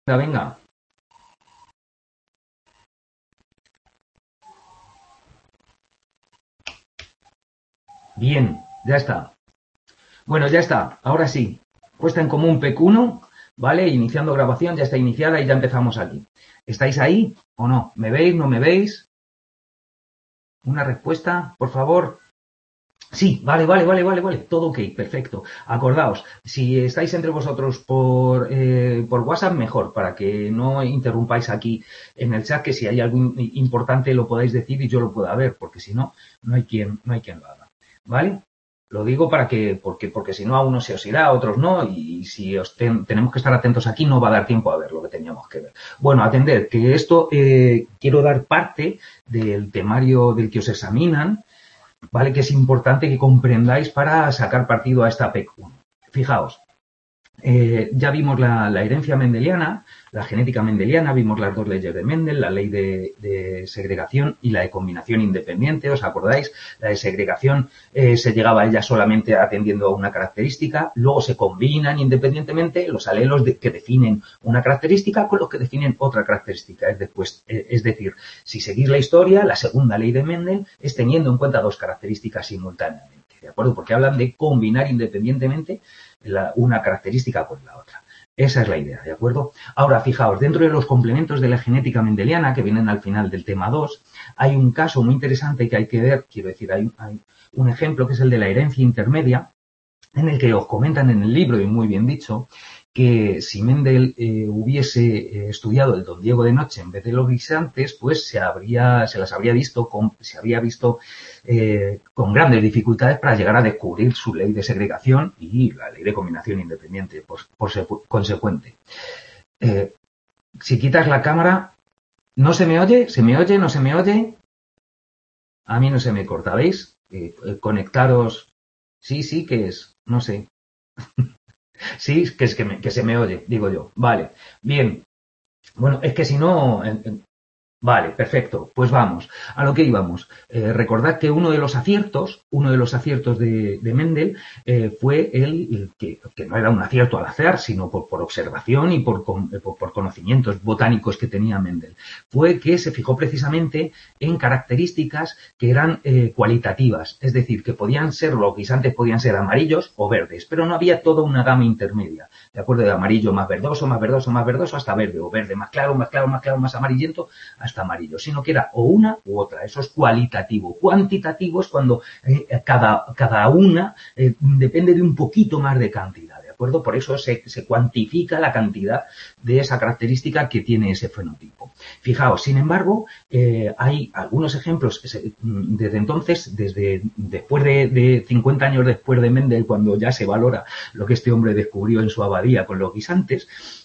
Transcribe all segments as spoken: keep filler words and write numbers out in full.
venga. Bien, ya está. Bueno, ya está. Ahora sí. Puesta en común P Q uno, ¿vale? Iniciando grabación, ya está iniciada y ya empezamos aquí. ¿Estáis ahí o no? ¿Me veis? ¿No me veis? ¿Una respuesta, por favor? Sí, vale, vale, vale, vale, vale. Todo ok, perfecto. Acordaos, si estáis entre vosotros por, eh, por WhatsApp, mejor, para que no interrumpáis aquí en el chat, que si hay algo importante lo podáis decir y yo lo pueda ver, porque si no, no hay quien, no hay quien lo haga. ¿Vale? Lo digo para que, porque, porque si no a unos se os irá, a otros no, y si os ten, tenemos que estar atentos aquí, no va a dar tiempo a ver lo que teníamos que ver. Bueno, atended, que esto eh, quiero dar parte del temario del que os examinan, ¿vale? Que es importante que comprendáis para sacar partido a esta P Q uno. Fijaos, eh, ya vimos la, la herencia mendeliana, la genética mendeliana, vimos las dos leyes de Mendel, la ley de, de segregación y la de combinación independiente, ¿os acordáis? La de segregación eh, se llegaba a ella solamente atendiendo a una característica, luego se combinan independientemente los alelos de, que definen una característica con los que definen otra característica. Es, después, eh, es decir, si seguís la historia, la segunda ley de Mendel es teniendo en cuenta dos características simultáneamente, ¿de acuerdo? Porque hablan de combinar independientemente la, una característica con la otra. Esa es la idea, ¿de acuerdo? Ahora, fijaos, dentro de los complementos de la genética mendeliana, que vienen al final del tema dos, hay un caso muy interesante que hay que ver, quiero decir, hay, hay un ejemplo que es el de la herencia intermedia, en el que os comentan en el libro, y muy bien dicho, que si Mendel eh, hubiese eh, estudiado el Don Diego de noche en vez de los guisantes, pues se habría, se las habría visto, con, se habría visto eh, con grandes dificultades para llegar a descubrir su ley de segregación y la ley de combinación independiente, por, por consecuente. Eh, si quitas la cámara, ¿no se me oye? ¿Se me oye? ¿No se me oye? A mí no se me corta, ¿veis? Eh, eh, conectaros. Sí, sí, que es, no sé. Sí, que es que, me, que se me oye, digo yo. Vale, bien. Bueno, es que si no... En, en, vale, perfecto. Pues vamos, a lo que íbamos. Eh, recordad que uno de los aciertos, uno de los aciertos de, de Mendel eh, fue el, el que, que no era un acierto al azar, sino por, por observación y por, por, por conocimientos botánicos que tenía Mendel. Fue que se fijó precisamente en características que eran eh, cualitativas, es decir, que podían ser, los guisantes podían ser amarillos o verdes, pero no había toda una gama intermedia, de acuerdo, de amarillo más verdoso, más verdoso, más verdoso, hasta verde, o verde más claro, más claro, más claro, más amarillento, hasta amarillo, sino que era o una u otra. Eso es cualitativo. Cuantitativo es cuando eh, cada, cada una eh, depende de un poquito más de cantidad, ¿de acuerdo? Por eso se, se cuantifica la cantidad de esa característica que tiene ese fenotipo. Fijaos, sin embargo, eh, hay algunos ejemplos desde entonces, desde después de, de cincuenta años después de Mendel, cuando ya se valora lo que este hombre descubrió en su abadía con los guisantes,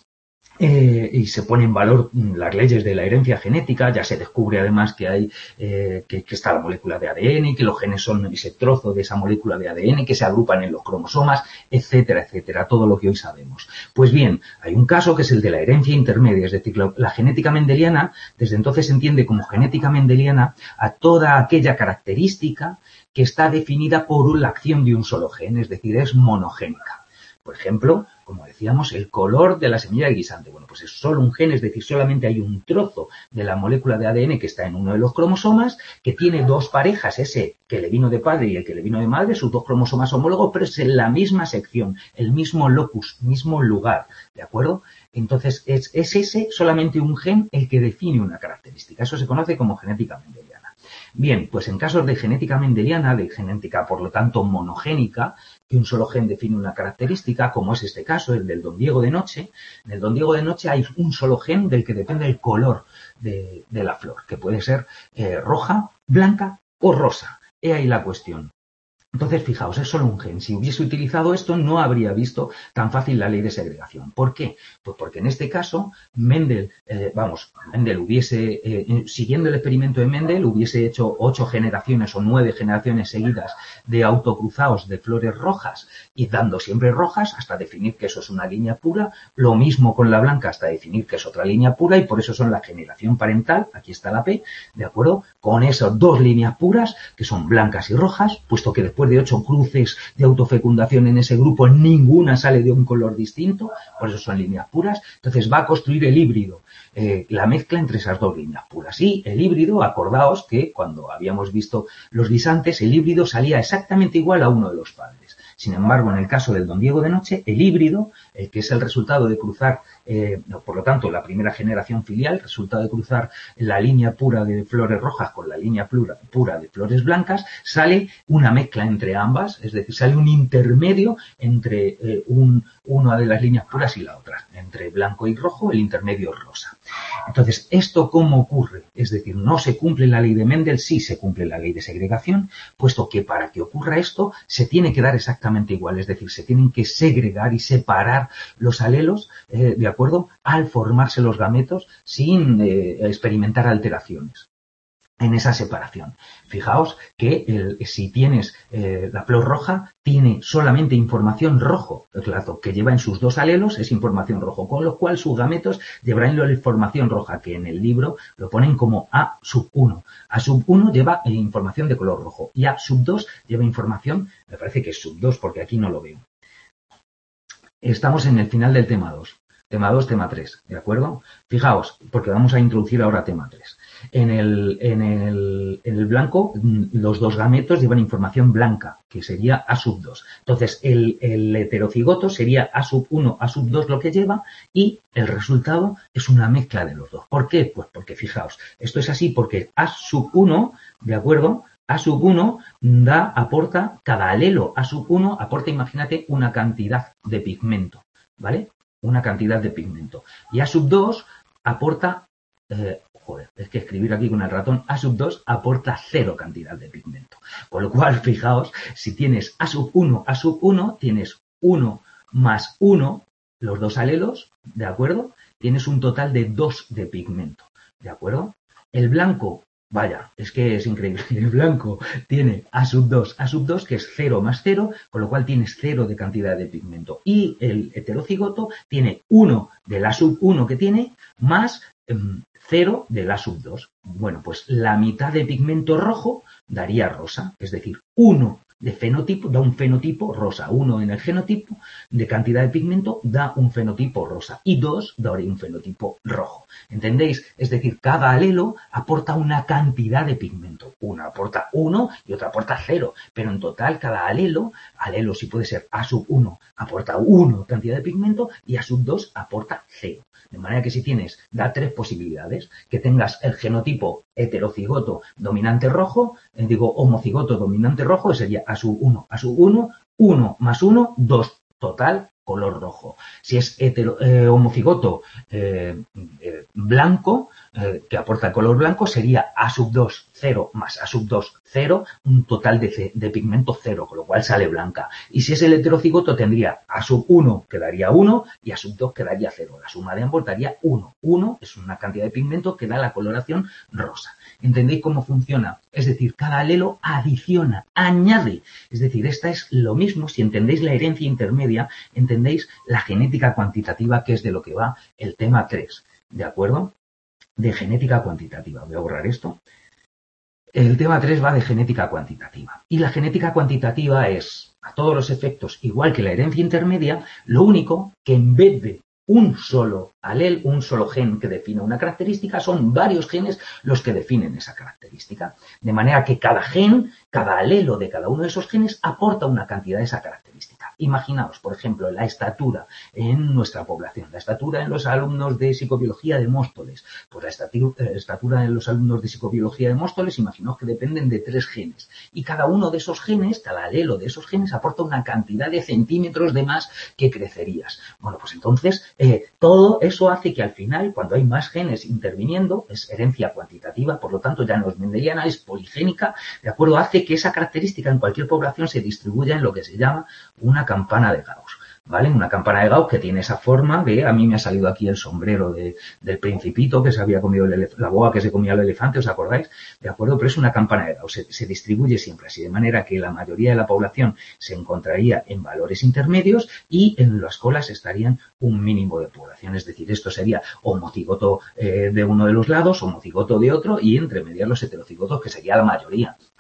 Eh, y se pone en valor las leyes de la herencia genética. Ya se descubre además que hay eh, que, que está la molécula de A D N, que los genes son ese trozo de esa molécula de A D N que se agrupan en los cromosomas, etcétera, etcétera, todo lo que hoy sabemos. Pues bien, hay un caso que es el de la herencia intermedia, es decir, la, la genética mendeliana desde entonces se entiende como genética mendeliana a toda aquella característica que está definida por la acción de un solo gen, es decir, es monogénica. Por ejemplo, como decíamos, el color de la semilla de guisante. Bueno, pues es solo un gen, es decir, solamente hay un trozo de la molécula de A D N que está en uno de los cromosomas, que tiene dos parejas, ese que le vino de padre y el que le vino de madre, sus dos cromosomas homólogos, pero es en la misma sección, el mismo locus, mismo lugar, ¿de acuerdo? Entonces, es, es ese solamente un gen el que define una característica. Eso se conoce como genética mendeliana. Bien, pues en casos de genética mendeliana, de genética por lo tanto monogénica, que un solo gen define una característica, como es este caso, el del Don Diego de noche, en el Don Diego de noche hay un solo gen del que depende el color de, de la flor, que puede ser eh, roja, blanca o rosa. He ahí la cuestión. Entonces, fijaos, es solo un gen. Si hubiese utilizado esto, no habría visto tan fácil la ley de segregación. ¿Por qué? Pues porque en este caso, Mendel, eh, vamos, Mendel hubiese, eh, siguiendo el experimento de Mendel, hubiese hecho ocho generaciones o nueve generaciones seguidas de autocruzados de flores rojas y dando siempre rojas hasta definir que eso es una línea pura. Lo mismo con la blanca hasta definir que es otra línea pura y por eso son la generación parental, aquí está la P, ¿de acuerdo? Con esas dos líneas puras que son blancas y rojas, puesto que después después de ocho cruces de autofecundación en ese grupo, ninguna sale de un color distinto, por eso son líneas puras. Entonces va a construir el híbrido, eh, la mezcla entre esas dos líneas puras. Y el híbrido, acordaos que cuando habíamos visto los guisantes, el híbrido salía exactamente igual a uno de los padres. Sin embargo, en el caso del Don Diego de Noche, el híbrido, eh, que es el resultado de cruzar, eh, por lo tanto, la primera generación filial, resultado de cruzar la línea pura de flores rojas con la línea pura, pura de flores blancas, sale una mezcla entre ambas, es decir, sale un intermedio entre eh, un, una de las líneas puras y la otra, entre blanco y rojo, el intermedio es rosa. Entonces, ¿esto cómo ocurre? Es decir, no se cumple la ley de Mendel, sí se cumple la ley de segregación, puesto que para que ocurra esto se tiene que dar exactamente igual, es decir, se tienen que segregar y separar los alelos, eh, ¿de acuerdo?, al formarse los gametos sin eh, experimentar alteraciones en esa separación. Fijaos que el, si tienes eh, la flor roja, tiene solamente información rojo, claro, que lleva en sus dos alelos es información rojo, con lo cual sus gametos llevarán la información roja, que en el libro lo ponen como A sub uno. A sub uno lleva eh, información de color rojo y A sub dos lleva información, me parece que es sub dos porque aquí no lo veo. Estamos en el final del tema dos. Tema dos, tema tres, ¿de acuerdo? Fijaos, porque vamos a introducir ahora tema tres. En el, en el, en el blanco, los dos gametos llevan información blanca, que sería A sub dos. Entonces, el, el heterocigoto sería A sub uno, A sub dos lo que lleva, y el resultado es una mezcla de los dos. ¿Por qué? Pues porque, fijaos, esto es así porque A sub uno, ¿de acuerdo?, A sub uno da, aporta, cada alelo A sub uno aporta, imagínate, una cantidad de pigmento, ¿vale? Una cantidad de pigmento. Y A sub dos aporta, eh, joder, es que escribir aquí con el ratón, A sub dos aporta cero cantidad de pigmento. Con lo cual, fijaos, si tienes A sub uno, A sub uno, tienes uno más uno, los dos alelos, ¿de acuerdo? Tienes un total de dos de pigmento, ¿de acuerdo? El blanco, vaya, es que es increíble. El blanco tiene A sub dos, A sub dos, que es cero más cero, con lo cual tienes cero de cantidad de pigmento. Y el heterocigoto tiene uno del A sub uno que tiene, más um, cero del A sub dos. Bueno, pues la mitad de pigmento rojo daría rosa, es decir, uno de fenotipo da un fenotipo rosa, uno en el genotipo de cantidad de pigmento da un fenotipo rosa y dos daría un fenotipo rojo. ¿Entendéis? Es decir, cada alelo aporta una cantidad de pigmento. Una aporta uno y otra aporta cero, pero en total cada alelo, alelo si puede ser A sub uno, aporta uno cantidad de pigmento y A sub dos aporta cero. De manera que si tienes, da tres posibilidades, que tengas el genotipo heterocigoto dominante rojo, eh, digo homocigoto dominante rojo, que sería A sub uno, A sub uno, uno más uno, dos, total color rojo. Si es hetero, eh, homocigoto eh, eh, blanco, eh, que aporta el color blanco, sería A sub dos, cero más A sub dos, cero, un total de, de pigmento cero, con lo cual sale blanca. Y si es el heterocigoto, tendría A sub uno que daría uno y A sub dos que daría cero. La suma de ambos daría uno. uno es una cantidad de pigmento que da la coloración rosa. ¿Entendéis cómo funciona? Es decir, cada alelo adiciona, añade. Es decir, esta es lo mismo, si entendéis la herencia intermedia, entendéis la genética cuantitativa, que es de lo que va el tema tres. ¿De acuerdo? De genética cuantitativa. Voy a borrar esto. El tema tres va de genética cuantitativa. Y la genética cuantitativa es, a todos los efectos, igual que la herencia intermedia, lo único que en vez de un solo alel, un solo gen que define una característica, son varios genes los que definen esa característica. De manera que cada gen, cada alelo de cada uno de esos genes aporta una cantidad de esa característica. Imaginaos, por ejemplo, la estatura en nuestra población, la estatura en los alumnos de psicobiología de Móstoles. Pues la estatura en los alumnos de psicobiología de Móstoles, imaginaos que dependen de tres genes. Y cada uno de esos genes, cada alelo de esos genes, aporta una cantidad de centímetros de más que crecerías. Bueno, pues entonces, eh, todo eso hace que al final, cuando hay más genes interviniendo, es herencia cuantitativa, por lo tanto ya no es mendeliana, es poligénica, ¿de acuerdo? Hace que esa característica en cualquier población se distribuya en lo que se llama una campana de Gauss. ¿Vale? Una campana de Gauss que tiene esa forma de, a mí me ha salido aquí el sombrero de, del Principito que se había comido el la boa que se comía el elefante, ¿os acordáis? ¿De acuerdo? Pero es una campana de Gauss, se, se distribuye siempre así, de manera que la mayoría de la población se encontraría en valores intermedios y en las colas estarían un mínimo de población, es decir, esto sería homocigoto eh, de uno de los lados, homocigoto de otro y entre medias los heterocigotos, que sería la mayoría.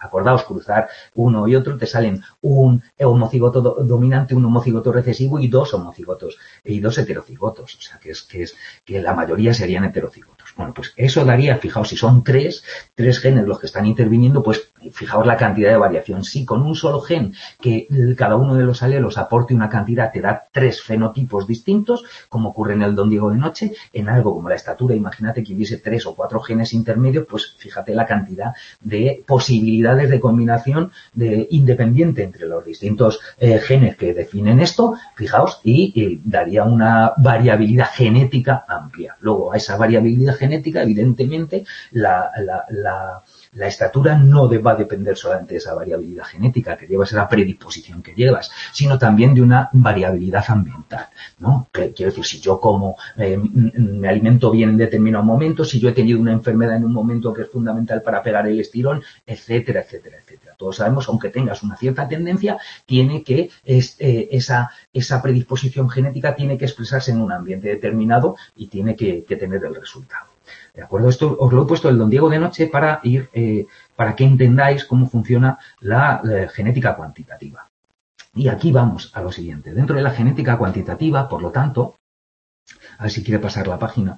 Acordaos, cruzar uno y otro, te salen un homocigoto do, dominante, un homocigoto recesivo y dos homocigotos y dos heterocigotos. O sea, que es que es que la mayoría serían heterocigotos. Bueno, pues eso daría, fijaos, si son tres, tres genes los que están interviniendo, pues fijaos la cantidad de variación. Si con un solo gen que cada uno de los alelos aporte una cantidad, te da tres fenotipos distintos, como ocurre en el Don Diego de noche, en algo como la estatura, imagínate que hubiese tres o cuatro genes intermedios, pues fíjate la cantidad de posibilidades de combinación de independiente entre los distintos eh, genes que definen esto, fijaos, y, y daría una variabilidad genética amplia. Luego, a esa variabilidad genética, evidentemente, la, la, la, la estatura no va a depender solamente de esa variabilidad genética que llevas, esa predisposición que llevas, sino también de una variabilidad ambiental, ¿no? Quiero decir, si yo como, eh, me alimento bien en determinado momento, si yo he tenido una enfermedad en un momento que es fundamental para pegar el estirón, etcétera, etcétera, etcétera. Todos sabemos, aunque tengas una cierta tendencia, tiene que, es, eh, esa, esa predisposición genética tiene que expresarse en un ambiente determinado y tiene que, que tener el resultado. ¿De acuerdo? Esto os lo he puesto el Don Diego de noche para ir, eh, para que entendáis cómo funciona la, la genética cuantitativa. Y aquí vamos a lo siguiente. Dentro de la genética cuantitativa, por lo tanto, a ver si quiere pasar la página.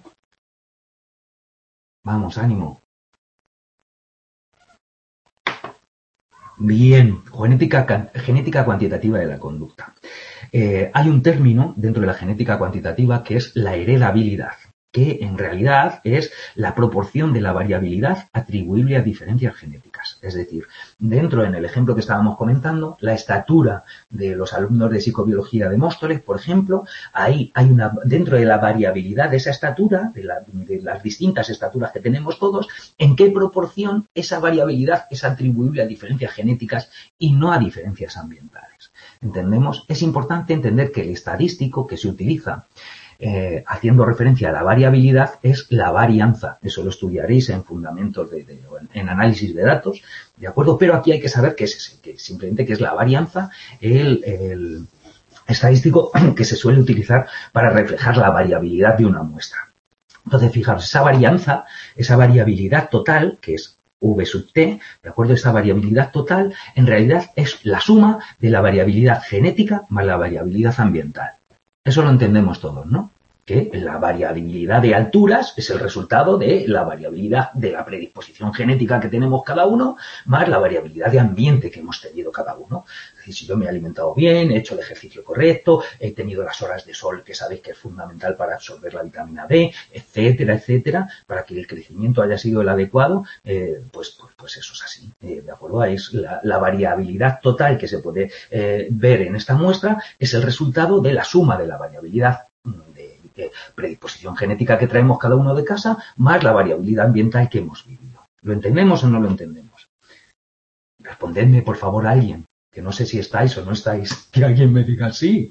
Vamos, ánimo. Bien, genética, genética cuantitativa de la conducta. Eh, hay un término dentro de la genética cuantitativa que es la heredabilidad, que en realidad es la proporción de la variabilidad atribuible a diferencias genéticas. Es decir, dentro, en el ejemplo que estábamos comentando, la estatura de los alumnos de psicobiología de Móstoles, por ejemplo, ahí hay una, dentro de la variabilidad de esa estatura, de, la, de las distintas estaturas que tenemos todos, en qué proporción esa variabilidad es atribuible a diferencias genéticas y no a diferencias ambientales. ¿Entendemos? Es importante entender que el estadístico que se utiliza Eh, haciendo referencia a la variabilidad es la varianza. Eso lo estudiaréis en fundamentos de, de, en análisis de datos, ¿de acuerdo? Pero aquí hay que saber qué es ese, que simplemente que es la varianza, el, el estadístico que se suele utilizar para reflejar la variabilidad de una muestra. Entonces, fijaros, esa varianza, esa variabilidad total, que es V sub T, ¿de acuerdo? Esta variabilidad total, en realidad es la suma de la variabilidad genética más la variabilidad ambiental. Eso lo entendemos todos, ¿no? Que la variabilidad de alturas es el resultado de la variabilidad de la predisposición genética que tenemos cada uno, más la variabilidad de ambiente que hemos tenido cada uno. Es decir, si yo me he alimentado bien, he hecho el ejercicio correcto, he tenido las horas de sol que sabéis que es fundamental para absorber la vitamina D, etcétera, etcétera, para que el crecimiento haya sido el adecuado, eh, pues, pues, pues eso es así, eh, ¿de acuerdo? Es la, la variabilidad total que se puede eh, ver en esta muestra es el resultado de la suma de la variabilidad de de predisposición genética que traemos cada uno de casa, más la variabilidad ambiental que hemos vivido. ¿Lo entendemos o no lo entendemos? Respondedme, por favor, a alguien, que no sé si estáis o no estáis, que alguien me diga sí.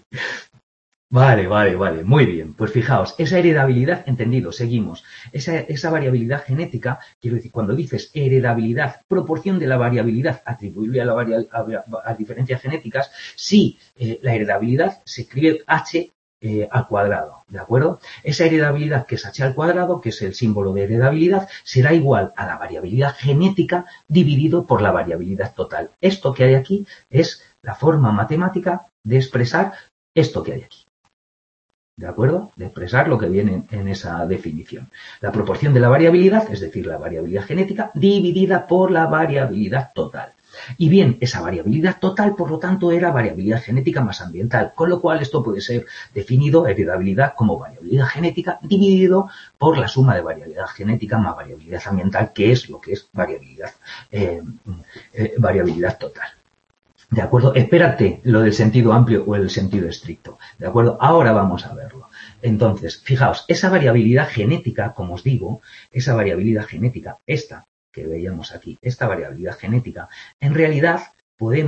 Vale, vale, vale, muy bien. Pues fijaos, esa heredabilidad, entendido, seguimos. Esa, esa variabilidad genética, quiero decir, cuando dices heredabilidad, proporción de la variabilidad atribuible a, la varia, a, a diferencias genéticas, si eh, la heredabilidad se escribe H Eh, al cuadrado, ¿de acuerdo? Esa heredabilidad que es H al cuadrado, que es el símbolo de heredabilidad, será igual a la variabilidad genética dividido por la variabilidad total. Esto que hay aquí es la forma matemática de expresar esto que hay aquí. ¿De acuerdo? De expresar lo que viene en esa definición. La proporción de la variabilidad, es decir, la variabilidad genética, dividida por la variabilidad total. Y bien, esa variabilidad total, por lo tanto, era variabilidad genética más ambiental, con lo cual esto puede ser definido, heredabilidad, como variabilidad genética dividido por la suma de variabilidad genética más variabilidad ambiental, que es lo que es variabilidad, eh, eh, variabilidad total. ¿De acuerdo? Espérate lo del sentido amplio o el sentido estricto. ¿De acuerdo? Ahora vamos a verlo. Entonces, fijaos, esa variabilidad genética, como os digo, esa variabilidad genética, esta, que veíamos aquí, esta variabilidad genética, en realidad podemos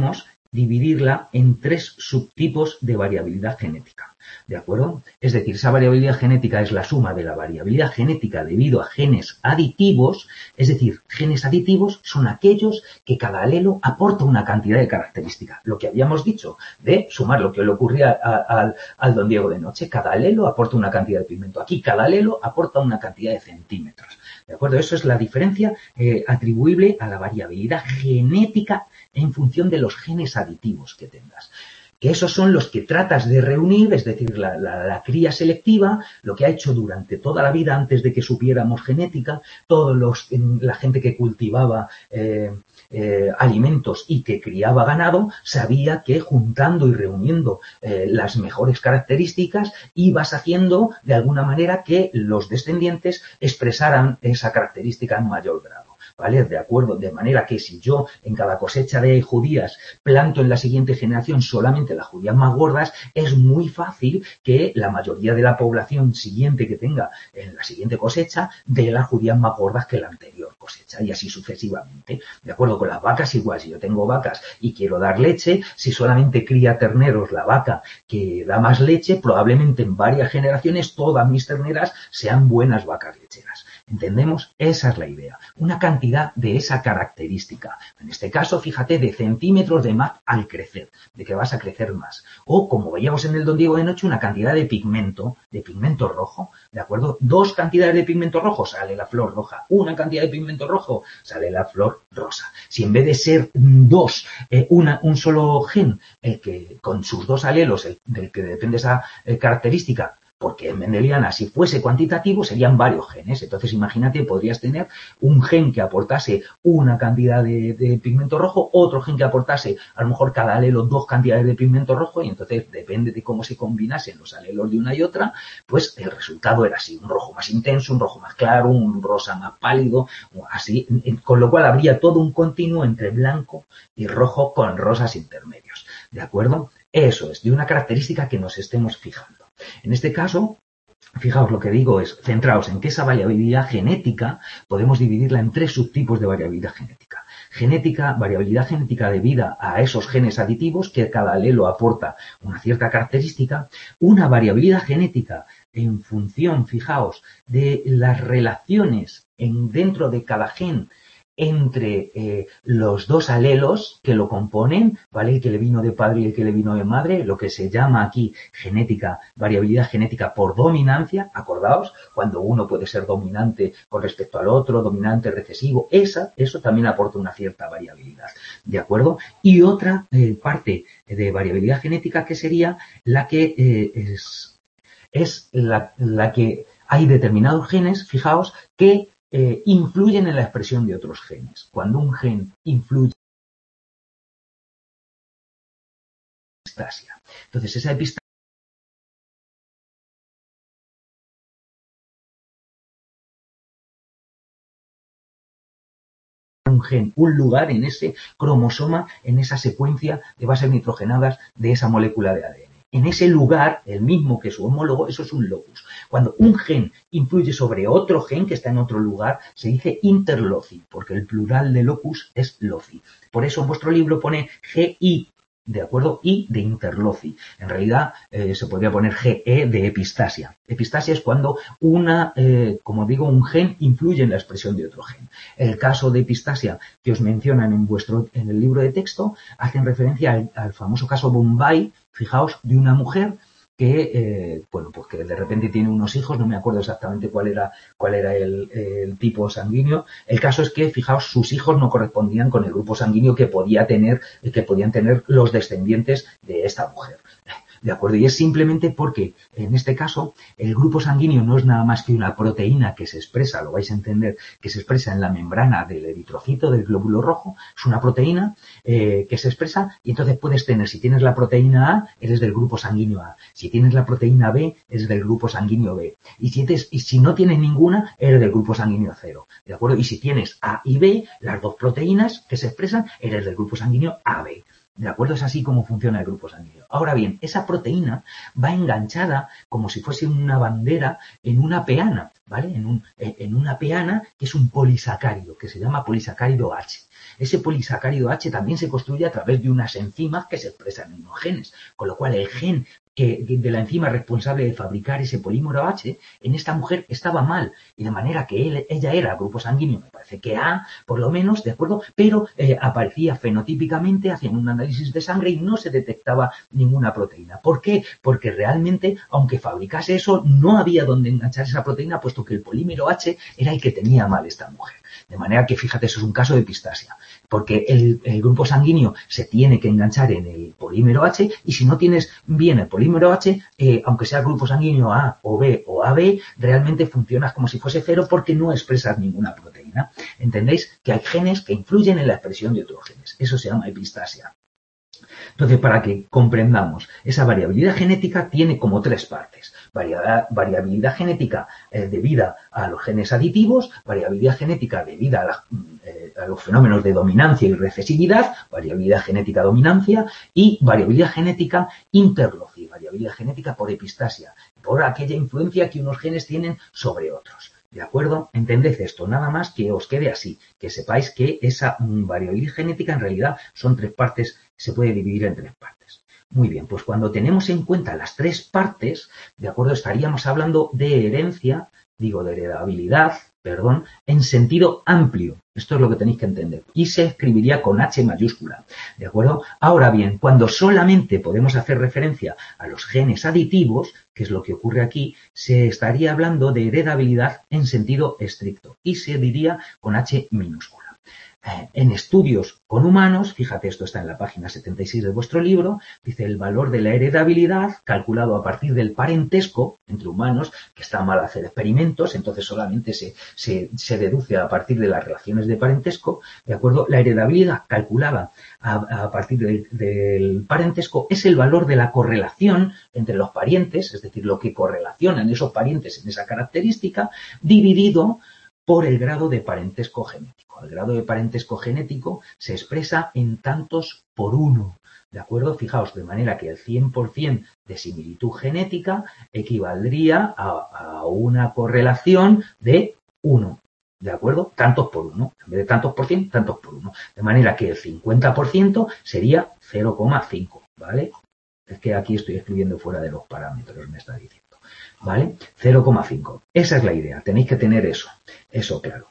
dividirla en tres subtipos de variabilidad genética. ¿De acuerdo? Es decir, esa variabilidad genética es la suma de la variabilidad genética debido a genes aditivos, es decir, genes aditivos son aquellos que cada alelo aporta una cantidad de características. Lo que habíamos dicho de sumar lo que le ocurría a, a, al don Diego de noche, cada alelo aporta una cantidad de pigmento. Aquí cada alelo aporta una cantidad de centímetros. ¿De acuerdo? Eso es la diferencia eh, atribuible a la variabilidad genética en función de los genes aditivos que tengas. Que esos son los que tratas de reunir, es decir, la, la, la cría selectiva, lo que ha hecho durante toda la vida antes de que supiéramos genética, todos los, la gente que cultivaba eh, eh, alimentos y que criaba ganado, sabía que juntando y reuniendo eh, las mejores características ibas haciendo de alguna manera que los descendientes expresaran esa característica en mayor grado. ¿Vale? De acuerdo, de manera que si yo en cada cosecha de judías planto en la siguiente generación solamente las judías más gordas, es muy fácil que la mayoría de la población siguiente que tenga en la siguiente cosecha dé las judías más gordas que la anterior cosecha y así sucesivamente. De acuerdo, con las vacas igual, si yo tengo vacas y quiero dar leche, si solamente cría terneros la vaca que da más leche, probablemente en varias generaciones todas mis terneras sean buenas vacas lecheras. ¿Entendemos? Esa es la idea. Una cantidad de esa característica. En este caso, fíjate, de centímetros de más al crecer, de que vas a crecer más. O, como veíamos en el don Diego de noche, una cantidad de pigmento, de pigmento rojo, ¿de acuerdo? Dos cantidades de pigmento rojo, sale la flor roja. Una cantidad de pigmento rojo, sale la flor rosa. Si en vez de ser dos, eh, una, un solo gen, eh, que con sus dos alelos, el, del que depende esa eh, característica, porque en mendeliana, si fuese cuantitativo, serían varios genes. Entonces, imagínate, podrías tener un gen que aportase una cantidad de, de pigmento rojo, otro gen que aportase, a lo mejor cada alelo, dos cantidades de pigmento rojo, y entonces, depende de cómo se combinasen los alelos de una y otra, pues el resultado era así, un rojo más intenso, un rojo más claro, un rosa más pálido, así, con lo cual habría todo un continuo entre blanco y rojo con rosas intermedios. ¿De acuerdo? Eso es, de una característica que nos estemos fijando. En este caso, fijaos, lo que digo es, centraos en que esa variabilidad genética podemos dividirla en tres subtipos de variabilidad genética. Genética, variabilidad genética debida a esos genes aditivos que cada alelo aporta una cierta característica. Una variabilidad genética en función, fijaos, de las relaciones en, dentro de cada gen entre eh, los dos alelos que lo componen, ¿vale? El que le vino de padre y el que le vino de madre, lo que se llama aquí genética, variabilidad genética por dominancia, acordaos, cuando uno puede ser dominante con respecto al otro, dominante recesivo, esa, eso también aporta una cierta variabilidad, ¿de acuerdo? Y otra eh, parte de variabilidad genética que sería la que eh, es, es la, la que hay determinados genes, fijaos, que Eh, influyen en la expresión de otros genes. Cuando un gen influye en la epistasia. Entonces, esa epistasia un gen, un lugar en ese cromosoma, en esa secuencia de bases nitrogenadas de esa molécula de A D N. En ese lugar, el mismo que su homólogo, eso es un locus. Cuando un gen influye sobre otro gen que está en otro lugar, se dice interloci, porque el plural de locus es loci. Por eso en vuestro libro pone G I, ¿de acuerdo? I de interloci. En realidad eh, se podría poner G E de epistasia. Epistasia es cuando una, eh, como digo, un gen influye en la expresión de otro gen. El caso de epistasia que os mencionan en vuestro, en el libro de texto, hacen referencia al, al famoso caso Bombay, fijaos, de una mujer que, eh, bueno, pues que de repente tiene unos hijos, no me acuerdo exactamente cuál era, cuál era el, el tipo sanguíneo. El caso es que, fijaos, sus hijos no correspondían con el grupo sanguíneo que podía tener, que podían tener los descendientes de esta mujer. ¿De acuerdo? Y es simplemente porque, en este caso, el grupo sanguíneo no es nada más que una proteína que se expresa, lo vais a entender, que se expresa en la membrana del eritrocito, del glóbulo rojo. Es una proteína eh, que se expresa y entonces puedes tener, si tienes la proteína A, eres del grupo sanguíneo A. Si tienes la proteína B, eres del grupo sanguíneo B. Y si, tienes, y si no tienes ninguna, eres del grupo sanguíneo cero. ¿De acuerdo? Y si tienes A y B, las dos proteínas que se expresan, eres del grupo sanguíneo A B. ¿De acuerdo? Es así como funciona el grupo sanguíneo. Ahora bien, esa proteína va enganchada como si fuese una bandera en una peana, ¿vale? En, un, en una peana que es un polisacárido, que se llama polisacárido H. Ese polisacárido H también se construye a través de unas enzimas que se expresan en unos genes, con lo cual el gen que, de la enzima responsable de fabricar ese polímero H en esta mujer estaba mal, y de manera que él, ella era grupo sanguíneo, me parece que A, por lo menos, ¿de acuerdo? Pero eh, aparecía fenotípicamente, hacían un análisis de sangre y no se detectaba ninguna proteína. ¿Por qué? Porque realmente, aunque fabricase eso, no había donde enganchar esa proteína, puesto que el polímero H era el que tenía mal esta mujer. De manera que, fíjate, eso es un caso de epistasia, porque el, el grupo sanguíneo se tiene que enganchar en el polímero H, y si no tienes bien el polímero H, eh, aunque sea el grupo sanguíneo A o B o A B, realmente funcionas como si fuese cero porque no expresas ninguna proteína. ¿Entendéis? Que hay genes que influyen en la expresión de otros genes. Eso se llama epistasia. Entonces, para que comprendamos, esa variabilidad genética tiene como tres partes. Variabilidad genética eh, debida a los genes aditivos, variabilidad genética debida a, la, eh, a los fenómenos de dominancia y recesividad, variabilidad genética dominancia, y variabilidad genética interloci, variabilidad genética por epistasia, por aquella influencia que unos genes tienen sobre otros. ¿De acuerdo? Entended esto, nada más que os quede así, que sepáis que esa mm, variabilidad genética en realidad son tres partes, se puede dividir en tres partes. Muy bien, pues cuando tenemos en cuenta las tres partes, ¿de acuerdo? Estaríamos hablando de herencia, digo de heredabilidad, perdón, en sentido amplio. Esto es lo que tenéis que entender. Y se escribiría con H mayúscula. ¿De acuerdo? Ahora bien, cuando solamente podemos hacer referencia a los genes aditivos, que es lo que ocurre aquí, se estaría hablando de heredabilidad en sentido estricto. Y se diría con H minúscula. En estudios con humanos, fíjate, esto está en la página setenta y seis de vuestro libro, dice el valor de la heredabilidad calculado a partir del parentesco entre humanos, que está mal hacer experimentos, entonces solamente se, se, se deduce a partir de las relaciones de parentesco, ¿de acuerdo? La heredabilidad calculada a, a partir del, del parentesco es el valor de la correlación entre los parientes, es decir, lo que correlacionan esos parientes en esa característica, dividido por el grado de parentesco genético. El grado de parentesco genético se expresa en tantos por uno, ¿de acuerdo? Fijaos, de manera que el cien por ciento de similitud genética equivaldría a, a una correlación de uno, ¿de acuerdo? Tantos por uno. En vez de tantos por cien, tantos por uno. De manera que el cincuenta por ciento sería cero coma cinco, ¿vale? Es que aquí estoy excluyendo fuera de los parámetros, me está diciendo. ¿Vale? cero coma cinco. Esa es la idea. Tenéis que tener eso. Eso claro.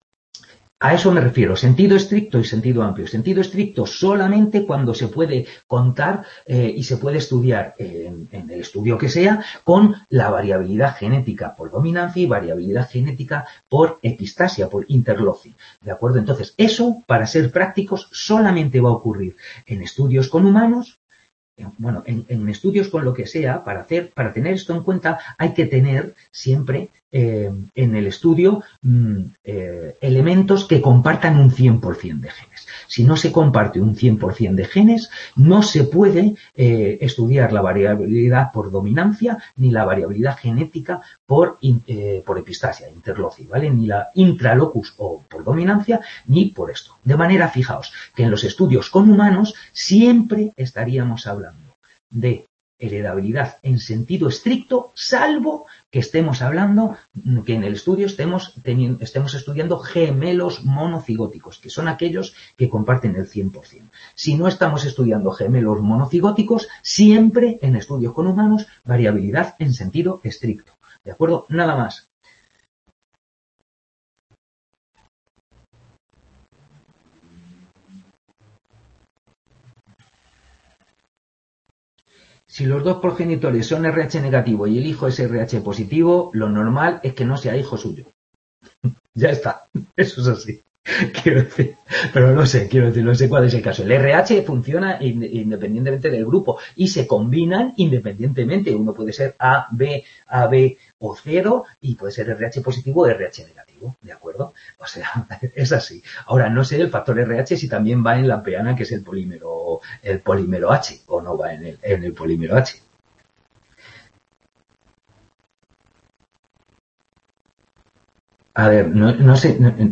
A eso me refiero. Sentido estricto y sentido amplio. Sentido estricto solamente cuando se puede contar eh, y se puede estudiar en, en el estudio que sea con la variabilidad genética por dominancia y variabilidad genética por epistasia, por interloci. ¿De acuerdo? Entonces, eso, para ser prácticos, solamente va a ocurrir en estudios con humanos. Bueno, en, en estudios con lo que sea, para hacer, para tener esto en cuenta, hay que tener siempre eh, en el estudio mmm, eh, elementos que compartan un cien por ciento de genes. Si no se comparte un cien por ciento de genes, no se puede eh, estudiar la variabilidad por dominancia ni la variabilidad genética por, eh, por epistasia, interloci, ¿vale? Ni la intralocus o por dominancia, ni por esto. De manera, fijaos, que en los estudios con humanos siempre estaríamos hablando de heredabilidad en sentido estricto, salvo que estemos hablando, que en el estudio estemos, teniendo, estemos estudiando gemelos monocigóticos, que son aquellos que comparten el cien por ciento. Si no estamos estudiando gemelos monocigóticos, siempre en estudios con humanos, variabilidad en sentido estricto. ¿De acuerdo? Nada más. Si los dos progenitores son R H negativo y el hijo es R H positivo, lo normal es que no sea hijo suyo. Ya está. Eso es así. Quiero decir, pero no sé, quiero decir, no sé cuál es el caso. El R H funciona independientemente del grupo y se combinan independientemente. Uno puede ser A, B, A, B o cero y puede ser R H positivo o R H negativo, ¿de acuerdo? O sea, es así. Ahora, no sé el factor R H si también va en la peana, que es el polímero, el polímero H, o no va en el, en el polímero H. A ver, no, no sé... No,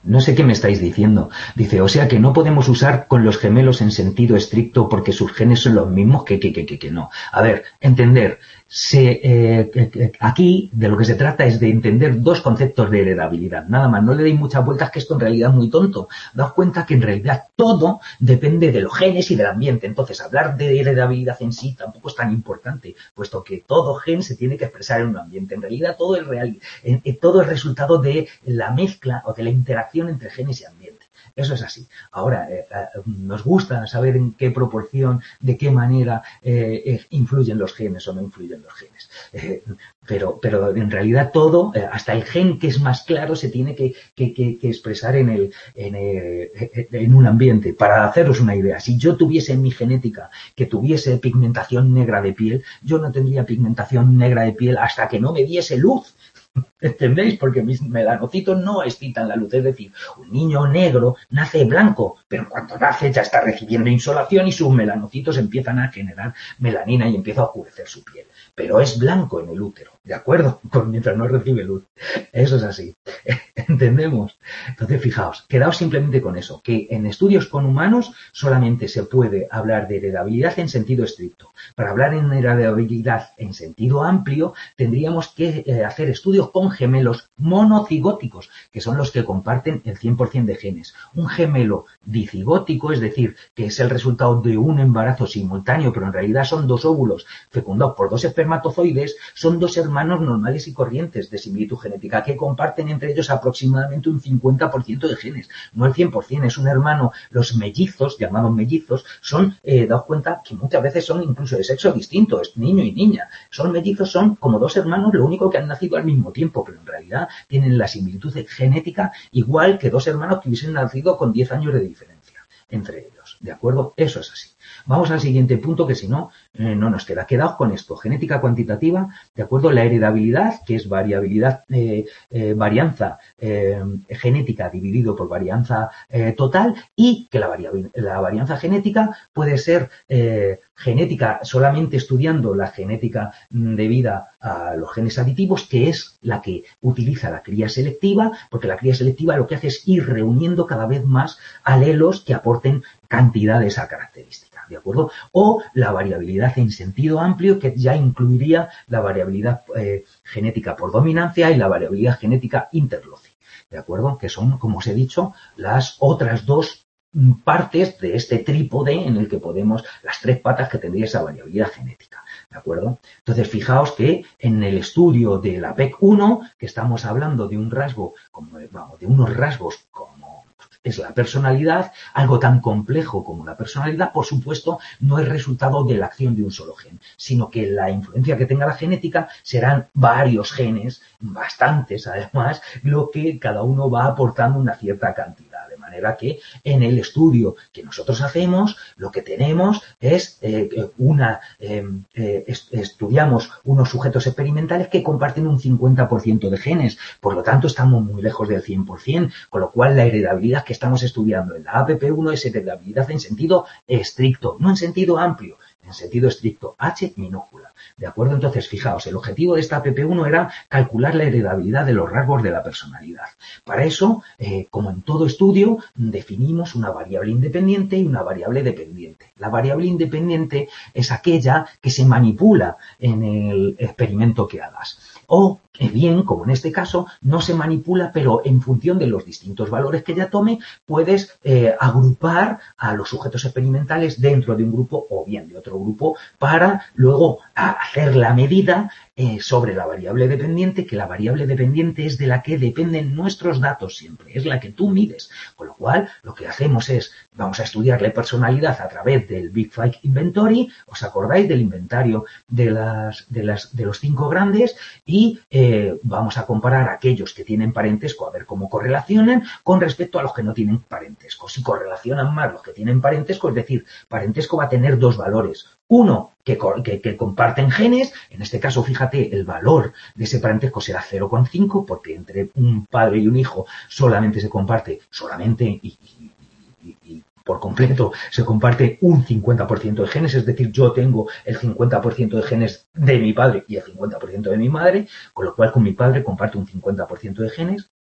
No sé qué me estáis diciendo. Dice, o sea que no podemos usar con los gemelos en sentido estricto porque sus genes son los mismos que, que, que, que, que no. A ver, entender. Se, eh, eh, aquí de lo que se trata es de entender dos conceptos de heredabilidad. Nada más, no le deis muchas vueltas que esto en realidad es muy tonto. Daos cuenta que en realidad todo depende de los genes y del ambiente. Entonces, hablar de heredabilidad en sí tampoco es tan importante, puesto que todo gen se tiene que expresar en un ambiente. En realidad todo es real, eh, eh, todo es resultado de la mezcla o de la interacción entre genes y ambiente. Eso es así. Ahora, eh, eh, nos gusta saber en qué proporción, de qué manera eh, eh, influyen los genes o no influyen los genes. Eh, pero, pero en realidad todo, eh, hasta el gen que es más claro, se tiene que, que, que, que expresar en, el, en, el, en un ambiente. Para haceros una idea, si yo tuviese en mi genética que tuviese pigmentación negra de piel, yo no tendría pigmentación negra de piel hasta que no me diese luz. ¿Entendéis? Porque mis melanocitos no excitan la luz. Es decir, un niño negro nace blanco, pero en cuanto nace ya está recibiendo insolación y sus melanocitos empiezan a generar melanina y empieza a oscurecer su piel. Pero es blanco en el útero, ¿de acuerdo? Mientras no recibe luz. Eso es así. ¿Entendemos? Entonces, fijaos, quedaos simplemente con eso, que en estudios con humanos solamente se puede hablar de heredabilidad en sentido estricto. Para hablar en heredabilidad en sentido amplio, tendríamos que eh, hacer estudios con gemelos monocigóticos, que son los que comparten el cien por cien de genes. Un gemelo dicigótico, es decir, que es el resultado de un embarazo simultáneo, pero en realidad son dos óvulos fecundados por dos espermatozoides, son dos hermanos normales y corrientes de similitud genética que comparten entre ellos aproximadamente un cincuenta por ciento de genes, no el cien por cien, es un hermano. Los mellizos, llamados mellizos, son, eh, daos cuenta que muchas veces son incluso de sexo distinto, es niño y niña. Son mellizos, son como dos hermanos, lo único que han nacido al mismo tiempo, pero en realidad tienen la similitud genética igual que dos hermanos que hubiesen nacido con diez años de diferencia entre ellos, ¿de acuerdo? Eso es así. Vamos al siguiente punto, que si no, eh, no nos queda. Quedaos con esto. Genética cuantitativa, ¿de acuerdo? La heredabilidad, que es variabilidad, eh, eh, varianza eh, genética dividido por varianza eh, total, y que la, la varianza genética puede ser eh, genética solamente estudiando la genética debida a los genes aditivos, que es la que utiliza la cría selectiva, porque la cría selectiva lo que hace es ir reuniendo cada vez más alelos que aporten cantidad de esa característica, ¿de acuerdo? O la variabilidad en sentido amplio, que ya incluiría la variabilidad eh, genética por dominancia y la variabilidad genética interloci, ¿de acuerdo? Que son, como os he dicho, las otras dos partes de este trípode en el que podemos, las tres patas que tendría esa variabilidad genética, ¿de acuerdo? Entonces, fijaos que en el estudio de la P E C uno, que estamos hablando de un rasgo, como, vamos, de unos rasgos como es la personalidad, algo tan complejo como la personalidad, por supuesto, no es resultado de la acción de un solo gen, sino que la influencia que tenga la genética serán varios genes, bastantes además, lo que cada uno va aportando una cierta cantidad. De manera que en el estudio que nosotros hacemos, lo que tenemos es eh, una, eh, eh, est estudiamos unos sujetos experimentales que comparten un cincuenta por ciento de genes, por lo tanto estamos muy lejos del cien por cien, con lo cual la heredabilidad que estamos estudiando en la A P P uno es heredabilidad en sentido estricto, no en sentido amplio, en sentido estricto, H minúscula. ¿De acuerdo? Entonces, fijaos, el objetivo de esta A P P uno era calcular la heredabilidad de los rasgos de la personalidad. Para eso, eh, como en todo estudio, definimos una variable independiente y una variable dependiente. La variable independiente es aquella que se manipula en el experimento que hagas. O, bien, como en este caso, no se manipula, pero en función de los distintos valores que ya tome, puedes eh, agrupar a los sujetos experimentales dentro de un grupo o bien de otro grupo para luego hacer la medida eh, sobre la variable dependiente, que la variable dependiente es de la que dependen nuestros datos siempre, es la que tú mides. Con lo cual, lo que hacemos es, vamos a estudiar la personalidad a través del Big Five Inventory, ¿os acordáis del inventario de, las, de, las, de los cinco grandes? Y eh, vamos a comparar aquellos que tienen parentesco a ver cómo correlacionan con respecto a los que no tienen parentesco. Si correlacionan más los que tienen parentesco, es decir, parentesco va a tener dos valores. Uno, que, que, que comparten genes, en este caso, fíjate, el valor de ese parentesco será cero coma cinco, porque entre un padre y un hijo solamente se comparte, solamente y, y, y, y por completo se comparte un cincuenta por ciento de genes, es decir, yo tengo el cincuenta por ciento de genes de mi padre y el cincuenta por ciento de mi madre, con lo cual con mi padre comparto un cincuenta por ciento de genes.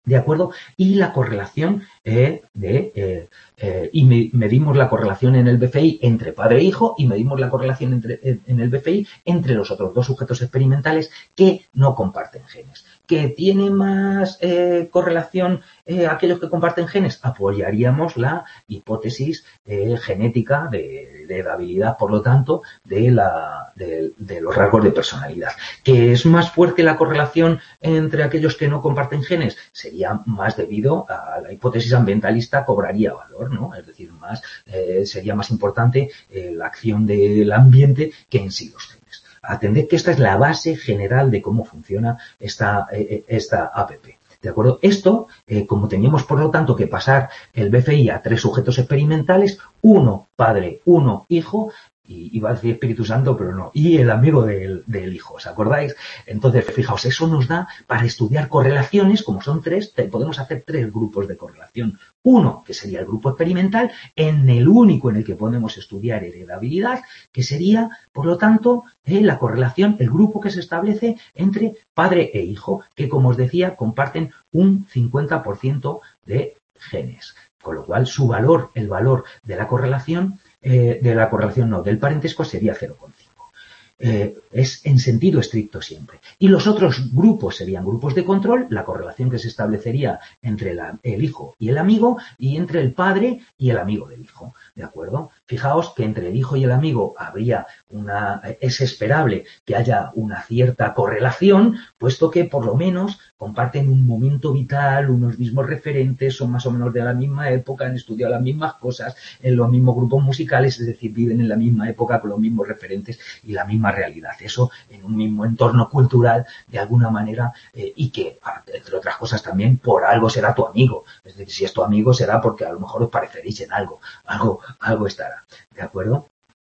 ¿De acuerdo? Y la correlación eh, de eh, eh, y me, medimos la correlación en el B F I entre padre e hijo y medimos la correlación entre, en el B F I entre los otros dos sujetos experimentales que no comparten genes. ¿Que tiene más eh, correlación eh, aquellos que comparten genes? Apoyaríamos la hipótesis eh, genética de, de heredabilidad, por lo tanto, de, la, de, de los rasgos de personalidad. ¿Que es más fuerte la correlación entre aquellos que no comparten genes? Sería más debido a la hipótesis ambientalista, cobraría valor, ¿no? Es decir, más eh, sería más importante eh, la acción del ambiente que en sí los genes. Atended que esta es la base general de cómo funciona esta, eh, esta A P P. ¿De acuerdo? Esto, eh, como teníamos por lo tanto que pasar el B F I a tres sujetos experimentales, uno padre, uno hijo, y iba a decir Espíritu Santo, pero no, y el amigo del, del hijo, ¿os acordáis? Entonces, fijaos, eso nos da para estudiar correlaciones, como son tres, podemos hacer tres grupos de correlación. Uno, que sería el grupo experimental, en el único en el que podemos estudiar heredabilidad, que sería, por lo tanto, eh, la correlación, el grupo que se establece entre padre e hijo, que como os decía, comparten un cincuenta por ciento de genes. Con lo cual, su valor, el valor de la correlación, eh, de la correlación no, del parentesco sería cero coma cinco. Eh, es en sentido estricto siempre. Y los otros grupos serían grupos de control, la correlación que se establecería entre la, el hijo y el amigo y entre el padre y el amigo del hijo. ¿De acuerdo? Fijaos que entre el hijo y el amigo habría una, es esperable que haya una cierta correlación, puesto que por lo menos comparten un momento vital, unos mismos referentes, son más o menos de la misma época, han estudiado las mismas cosas, en los mismos grupos musicales, es decir, viven en la misma época con los mismos referentes y la misma realidad. Eso en un mismo entorno cultural, de alguna manera, eh, y que, entre otras cosas, también por algo será tu amigo. Es decir, si es tu amigo será porque a lo mejor os pareceréis en algo. Algo, algo estará. ¿De acuerdo?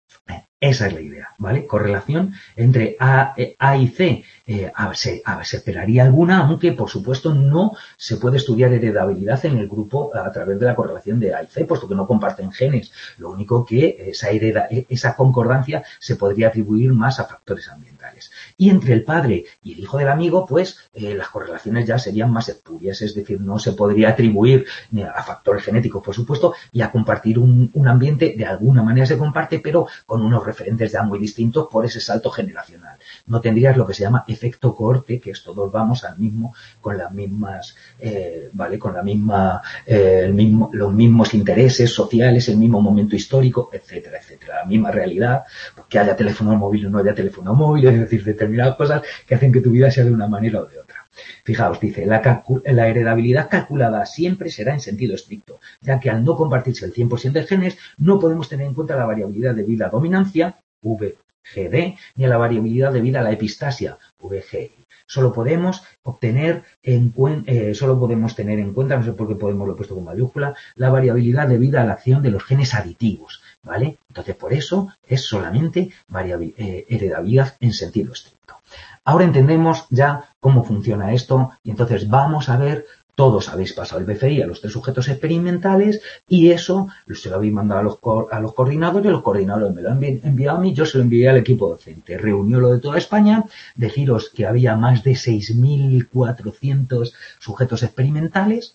Esa es la idea, ¿vale? Correlación entre A, A y C. Eh, a, se, a, se esperaría alguna, aunque por supuesto no se puede estudiar heredabilidad en el grupo a través de la correlación de A y C, puesto que no comparten genes. Lo único que esa, hereda, esa concordancia se podría atribuir más a factores ambientales. Y entre el padre y el hijo del amigo, pues eh, las correlaciones ya serían más espurias, es decir, no se podría atribuir a factores genéticos, por supuesto, y a compartir un, un ambiente, de alguna manera se comparte, pero con unos referentes ya muy distintos por ese salto generacional. No tendrías lo que se llama efecto cohorte, que es todos vamos al mismo, con las mismas, eh, ¿vale? Con la misma, eh, el mismo, los mismos intereses sociales, el mismo momento histórico, etcétera, etcétera. La misma realidad, que haya teléfono móvil o no haya teléfono móvil, es decir, determinadas cosas que hacen que tu vida sea de una manera o de otra. Fijaos, dice, la, la heredabilidad calculada siempre será en sentido estricto, ya que al no compartirse el cien por ciento de genes, no podemos tener en cuenta la variabilidad debido a dominancia, V G D, ni a la variabilidad debido a la epistasia, V G I. Solo podemos obtener en eh, solo podemos tener en cuenta, no sé por qué podemos lo he puesto con mayúscula, la variabilidad debida a la acción de los genes aditivos, ¿vale? Entonces, por eso es solamente eh, heredabilidad en sentido estricto. Ahora entendemos ya cómo funciona esto y entonces vamos a ver, todos habéis pasado el B F I a los tres sujetos experimentales y eso se lo habéis mandado a los, a los coordinadores, los coordinadores me lo han enviado a mí, yo se lo envié al equipo docente, reunió lo de toda España, deciros que había más de seis mil cuatrocientos sujetos experimentales.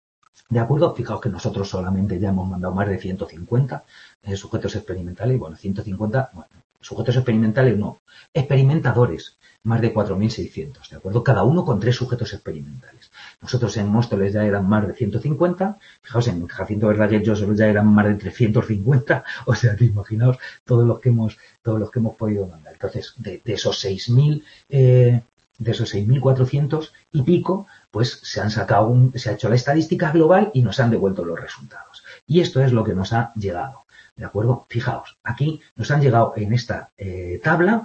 ¿De acuerdo? Fijaos que nosotros solamente ya hemos mandado más de ciento cincuenta eh, sujetos experimentales, bueno, ciento cincuenta, bueno, sujetos experimentales no, experimentadores, más de cuatro mil seiscientos, ¿de acuerdo? Cada uno con tres sujetos experimentales. Nosotros en Móstoles ya eran más de ciento cincuenta, fijaos, en Jacinto Verdaguer yo solo ya eran más de trescientos cincuenta, o sea, que imaginaos todos los que hemos, todos los que hemos podido mandar. Entonces, de, de esos seis mil, eh, de esos seis mil cuatrocientos y pico, pues se han sacado un, se ha hecho la estadística global y nos han devuelto los resultados. Y esto es lo que nos ha llegado. ¿De acuerdo? Fijaos, aquí nos han llegado en esta eh, tabla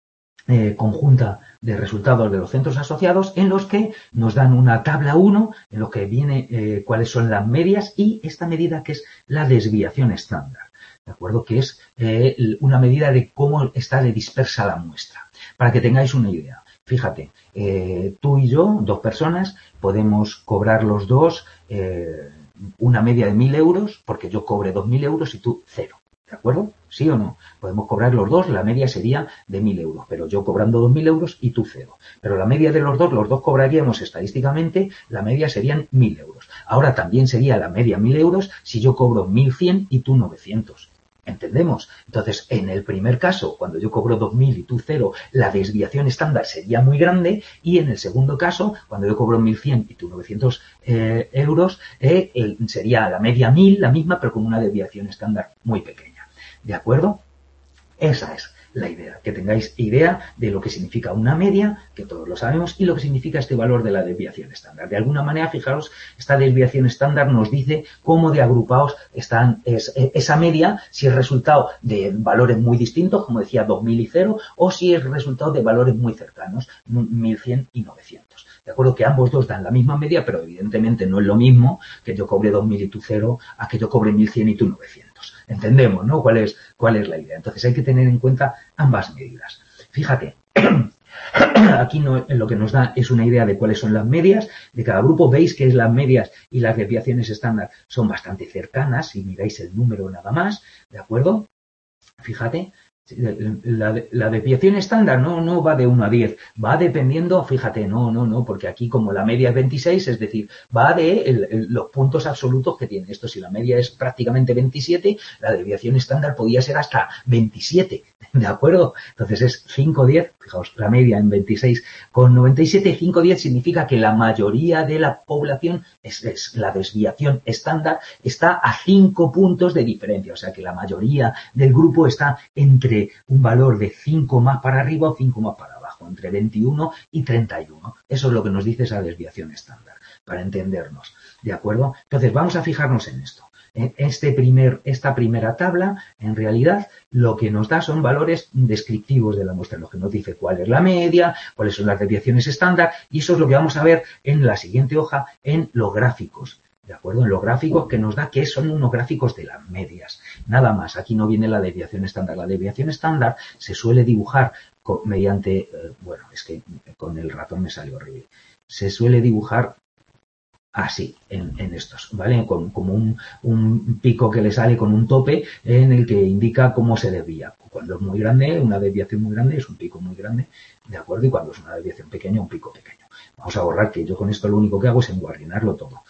eh, conjunta de resultados de los centros asociados en los que nos dan una tabla uno en lo que viene eh, cuáles son las medias y esta medida que es la desviación estándar. ¿De acuerdo? Que es eh, una medida de cómo está de dispersa la muestra. Para que tengáis una idea. Fíjate, eh, tú y yo, dos personas, podemos cobrar los dos eh, una media de mil euros, porque yo cobre dos mil euros y tú cero. ¿De acuerdo? ¿Sí o no? Podemos cobrar los dos, la media sería de mil euros, pero yo cobrando dos mil euros y tú cero. Pero la media de los dos, los dos cobraríamos estadísticamente, la media serían mil euros. Ahora también sería la media mil euros si yo cobro mil cien y tú novecientos. ¿Entendemos? Entonces, en el primer caso, cuando yo cobro dos mil y tú cero, la desviación estándar sería muy grande, y en el segundo caso, cuando yo cobro mil cien y tú novecientos eh, euros, eh, eh, sería la media mil, la misma, pero con una desviación estándar muy pequeña. ¿De acuerdo? Esa es la idea, que tengáis idea de lo que significa una media, que todos lo sabemos, y lo que significa este valor de la desviación estándar. De alguna manera, fijaros, esta desviación estándar nos dice cómo de agrupados están es, esa media, si es resultado de valores muy distintos, como decía dos mil y cero, o si es resultado de valores muy cercanos, mil cien y novecientos. De acuerdo que ambos dos dan la misma media, pero evidentemente no es lo mismo que yo cobre dos mil y tú cero a que yo cobre mil cien y tú novecientos. Entendemos, ¿no? ¿Cuál es, cuál es la idea? Entonces hay que tener en cuenta ambas medidas. Fíjate, aquí no, lo que nos da es una idea de cuáles son las medias de cada grupo. Veis que las medias y las desviaciones estándar son bastante cercanas, si miráis el número nada más, ¿de acuerdo? Fíjate. La, la desviación estándar no, no va de uno a diez, va dependiendo, fíjate, no, no, no, porque aquí como la media es veintiséis, es decir, va de el, el, los puntos absolutos que tiene esto. Si la media es prácticamente veintisiete, la desviación estándar podía ser hasta veintisiete, ¿de acuerdo? Entonces es cinco diez, fijaos, la media en veintiséis con noventa y siete, cinco diez significa que la mayoría de la población, es, es la desviación estándar, está a cinco puntos de diferencia, o sea que la mayoría del grupo está entre un valor de cinco más para arriba o cinco más para abajo, entre veintiuno y treinta y uno. Eso es lo que nos dice esa desviación estándar, para entendernos, ¿de acuerdo? Entonces vamos a fijarnos en esto. Este primer, esta primera tabla, en realidad, lo que nos da son valores descriptivos de la muestra, lo que nos dice cuál es la media, cuáles son las desviaciones estándar, y eso es lo que vamos a ver en la siguiente hoja, en los gráficos. ¿De acuerdo? En los gráficos que nos da que son unos gráficos de las medias. Nada más, aquí no viene la desviación estándar. La desviación estándar se suele dibujar con, mediante, eh, bueno, es que con el ratón me salió horrible. Se suele dibujar así, en, en estos, ¿vale? Con, como un, un pico que le sale con un tope en el que indica cómo se desvía. Cuando es muy grande, una desviación muy grande, es un pico muy grande, ¿de acuerdo? Y cuando es una desviación pequeña, un pico pequeño. Vamos a borrar que yo con esto lo único que hago es enguarrinarlo todo.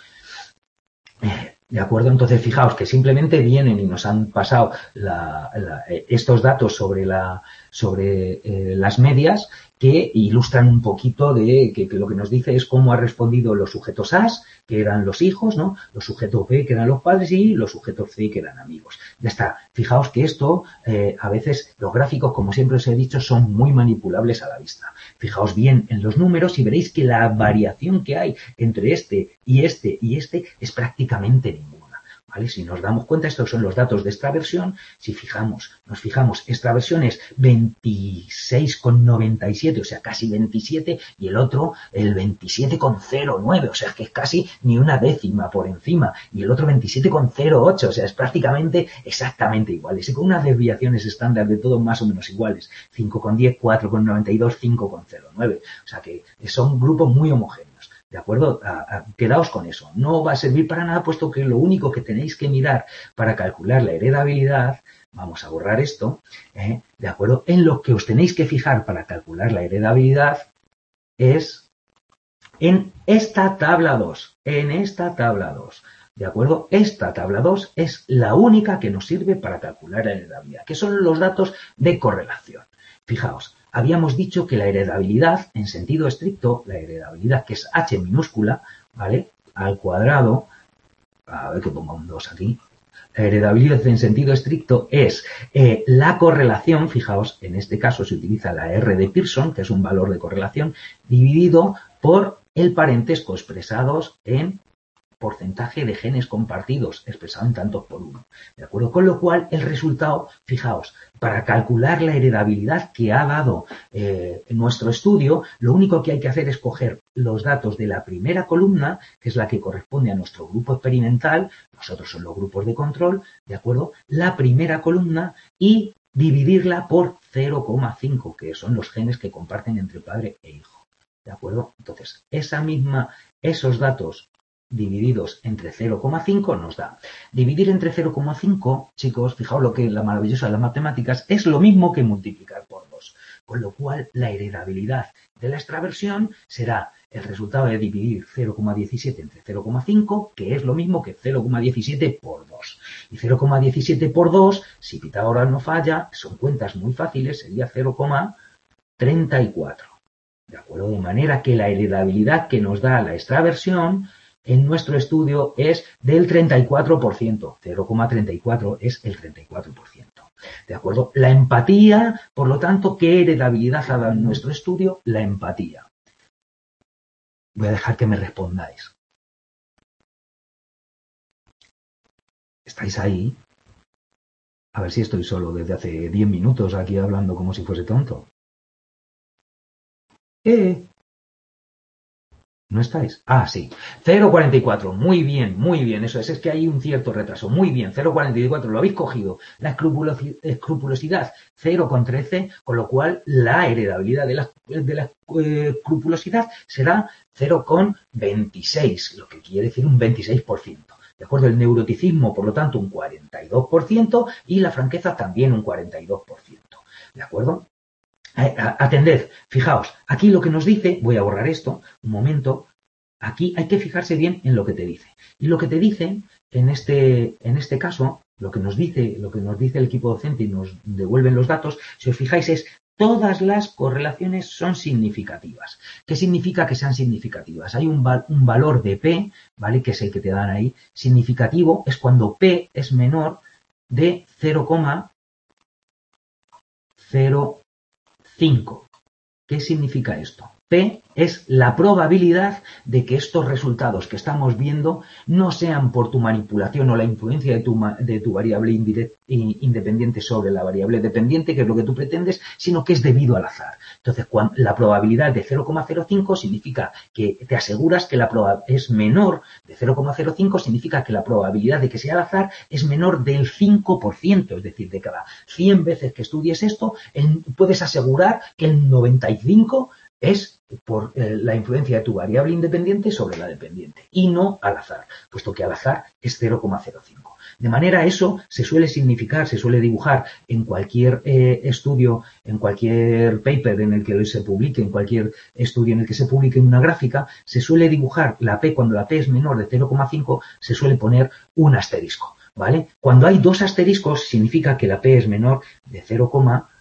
¿De acuerdo? Entonces, fijaos que simplemente vienen y nos han pasado la, la, estos datos sobre, la, sobre eh, las medias que ilustran un poquito de que, que lo que nos dice es cómo ha respondido los sujetos A, que eran los hijos, ¿no? Los sujetos B, que eran los padres, y los sujetos C, que eran amigos. Ya está. Fijaos que esto, eh, a veces, los gráficos, como siempre os he dicho, son muy manipulables a la vista. Fijaos bien en los números y veréis que la variación que hay entre este y este y este es prácticamente ninguna. ¿Vale? Si nos damos cuenta, estos son los datos de extraversión. Si fijamos, nos fijamos, extraversión es veintiséis con noventa y siete, o sea, casi veintisiete, y el otro, el veintisiete con cero nueve, o sea, que es casi ni una décima por encima, y el otro veintisiete con cero ocho, o sea, es prácticamente exactamente iguales, y con unas desviaciones estándar de todo más o menos iguales, cinco con diez, cuatro con noventa y dos, cinco con cero nueve, o sea, que son grupos muy homogéneos. ¿De acuerdo? A, a, quedaos con eso. No va a servir para nada, puesto que lo único que tenéis que mirar para calcular la heredabilidad, vamos a borrar esto, ¿eh? ¿De acuerdo? En lo que os tenéis que fijar para calcular la heredabilidad es en esta tabla dos. En esta tabla dos. ¿De acuerdo? Esta tabla dos es la única que nos sirve para calcular la heredabilidad, que son los datos de correlación. Fijaos. Habíamos dicho que la heredabilidad, en sentido estricto, la heredabilidad que es H minúscula, ¿vale? Al cuadrado, a ver que ponga un dos aquí, la heredabilidad en sentido estricto es eh, la correlación, fijaos, en este caso se utiliza la R de Pearson, que es un valor de correlación, dividido por el parentesco expresados en porcentaje de genes compartidos expresado en tantos por uno. ¿De acuerdo? Con lo cual, el resultado, fijaos, para calcular la heredabilidad que ha dado eh, nuestro estudio, lo único que hay que hacer es coger los datos de la primera columna, que es la que corresponde a nuestro grupo experimental, nosotros son los grupos de control, ¿de acuerdo? La primera columna y dividirla por cero coma cinco, que son los genes que comparten entre padre e hijo. ¿De acuerdo? Entonces, esa misma, esos datos divididos entre cero coma cinco nos da. Dividir entre cero coma cinco, chicos, fijaos lo que la maravillosa de las matemáticas, es lo mismo que multiplicar por dos. Con lo cual, la heredabilidad de la extraversión será el resultado de dividir cero coma diecisiete entre cero coma cinco, que es lo mismo que cero coma diecisiete por dos. Y cero coma diecisiete por dos, si Pitágoras no falla, son cuentas muy fáciles, sería cero coma treinta y cuatro. ¿De acuerdo? De manera que la heredabilidad que nos da la extraversión en nuestro estudio es del treinta y cuatro por ciento. cero coma treinta y cuatro es el treinta y cuatro por ciento. ¿De acuerdo? La empatía, por lo tanto, ¿qué heredabilidad ha dado en nuestro estudio? La empatía. Voy a dejar que me respondáis. ¿Estáis ahí? A ver si estoy solo desde hace diez minutos aquí hablando como si fuese tonto. ¿Eh? ¿No estáis? Ah, sí. cero coma cuarenta y cuatro. Muy bien, muy bien. Eso es. Es que hay un cierto retraso. Muy bien. cero coma cuarenta y cuatro. Lo habéis cogido. La escrupulosidad cero coma trece, con lo cual la heredabilidad de la, de la eh, escrupulosidad será cero coma veintiséis, lo que quiere decir un veintiséis por ciento. ¿De acuerdo? El neuroticismo, por lo tanto, un cuarenta y dos por ciento y la franqueza también un cuarenta y dos por ciento. ¿De acuerdo? Atended, fijaos, aquí lo que nos dice, voy a borrar esto, un momento, aquí hay que fijarse bien en lo que te dice. Y lo que te dice, en este, en este caso, lo que nos dice, lo que nos dice el equipo docente y nos devuelven los datos, si os fijáis es, todas las correlaciones son significativas. ¿Qué significa que sean significativas? Hay un, val, un valor de P, ¿vale? Que es el que te dan ahí. Significativo es cuando P es menor de cero coma cero cinco. ¿Qué significa esto? P es la probabilidad de que estos resultados que estamos viendo no sean por tu manipulación o la influencia de tu, de tu variable independiente sobre la variable dependiente, que es lo que tú pretendes, sino que es debido al azar. Entonces, cuando la probabilidad de cero coma cero cinco significa que te aseguras que la probabilidad es menor de cero coma cero cinco, significa que la probabilidad de que sea al azar es menor del cinco por ciento, es decir, de cada cien veces que estudies esto, puedes asegurar que el noventa y cinco es por eh, la influencia de tu variable independiente sobre la dependiente y no al azar, puesto que al azar es cero coma cero cinco. De manera eso se suele significar, se suele dibujar en cualquier eh, estudio, en cualquier paper en el que se publique, en cualquier estudio en el que se publique una gráfica, se suele dibujar la P, cuando la P es menor de cero coma cinco, se suele poner un asterisco, ¿vale? Cuando hay dos asteriscos significa que la P es menor de cero coma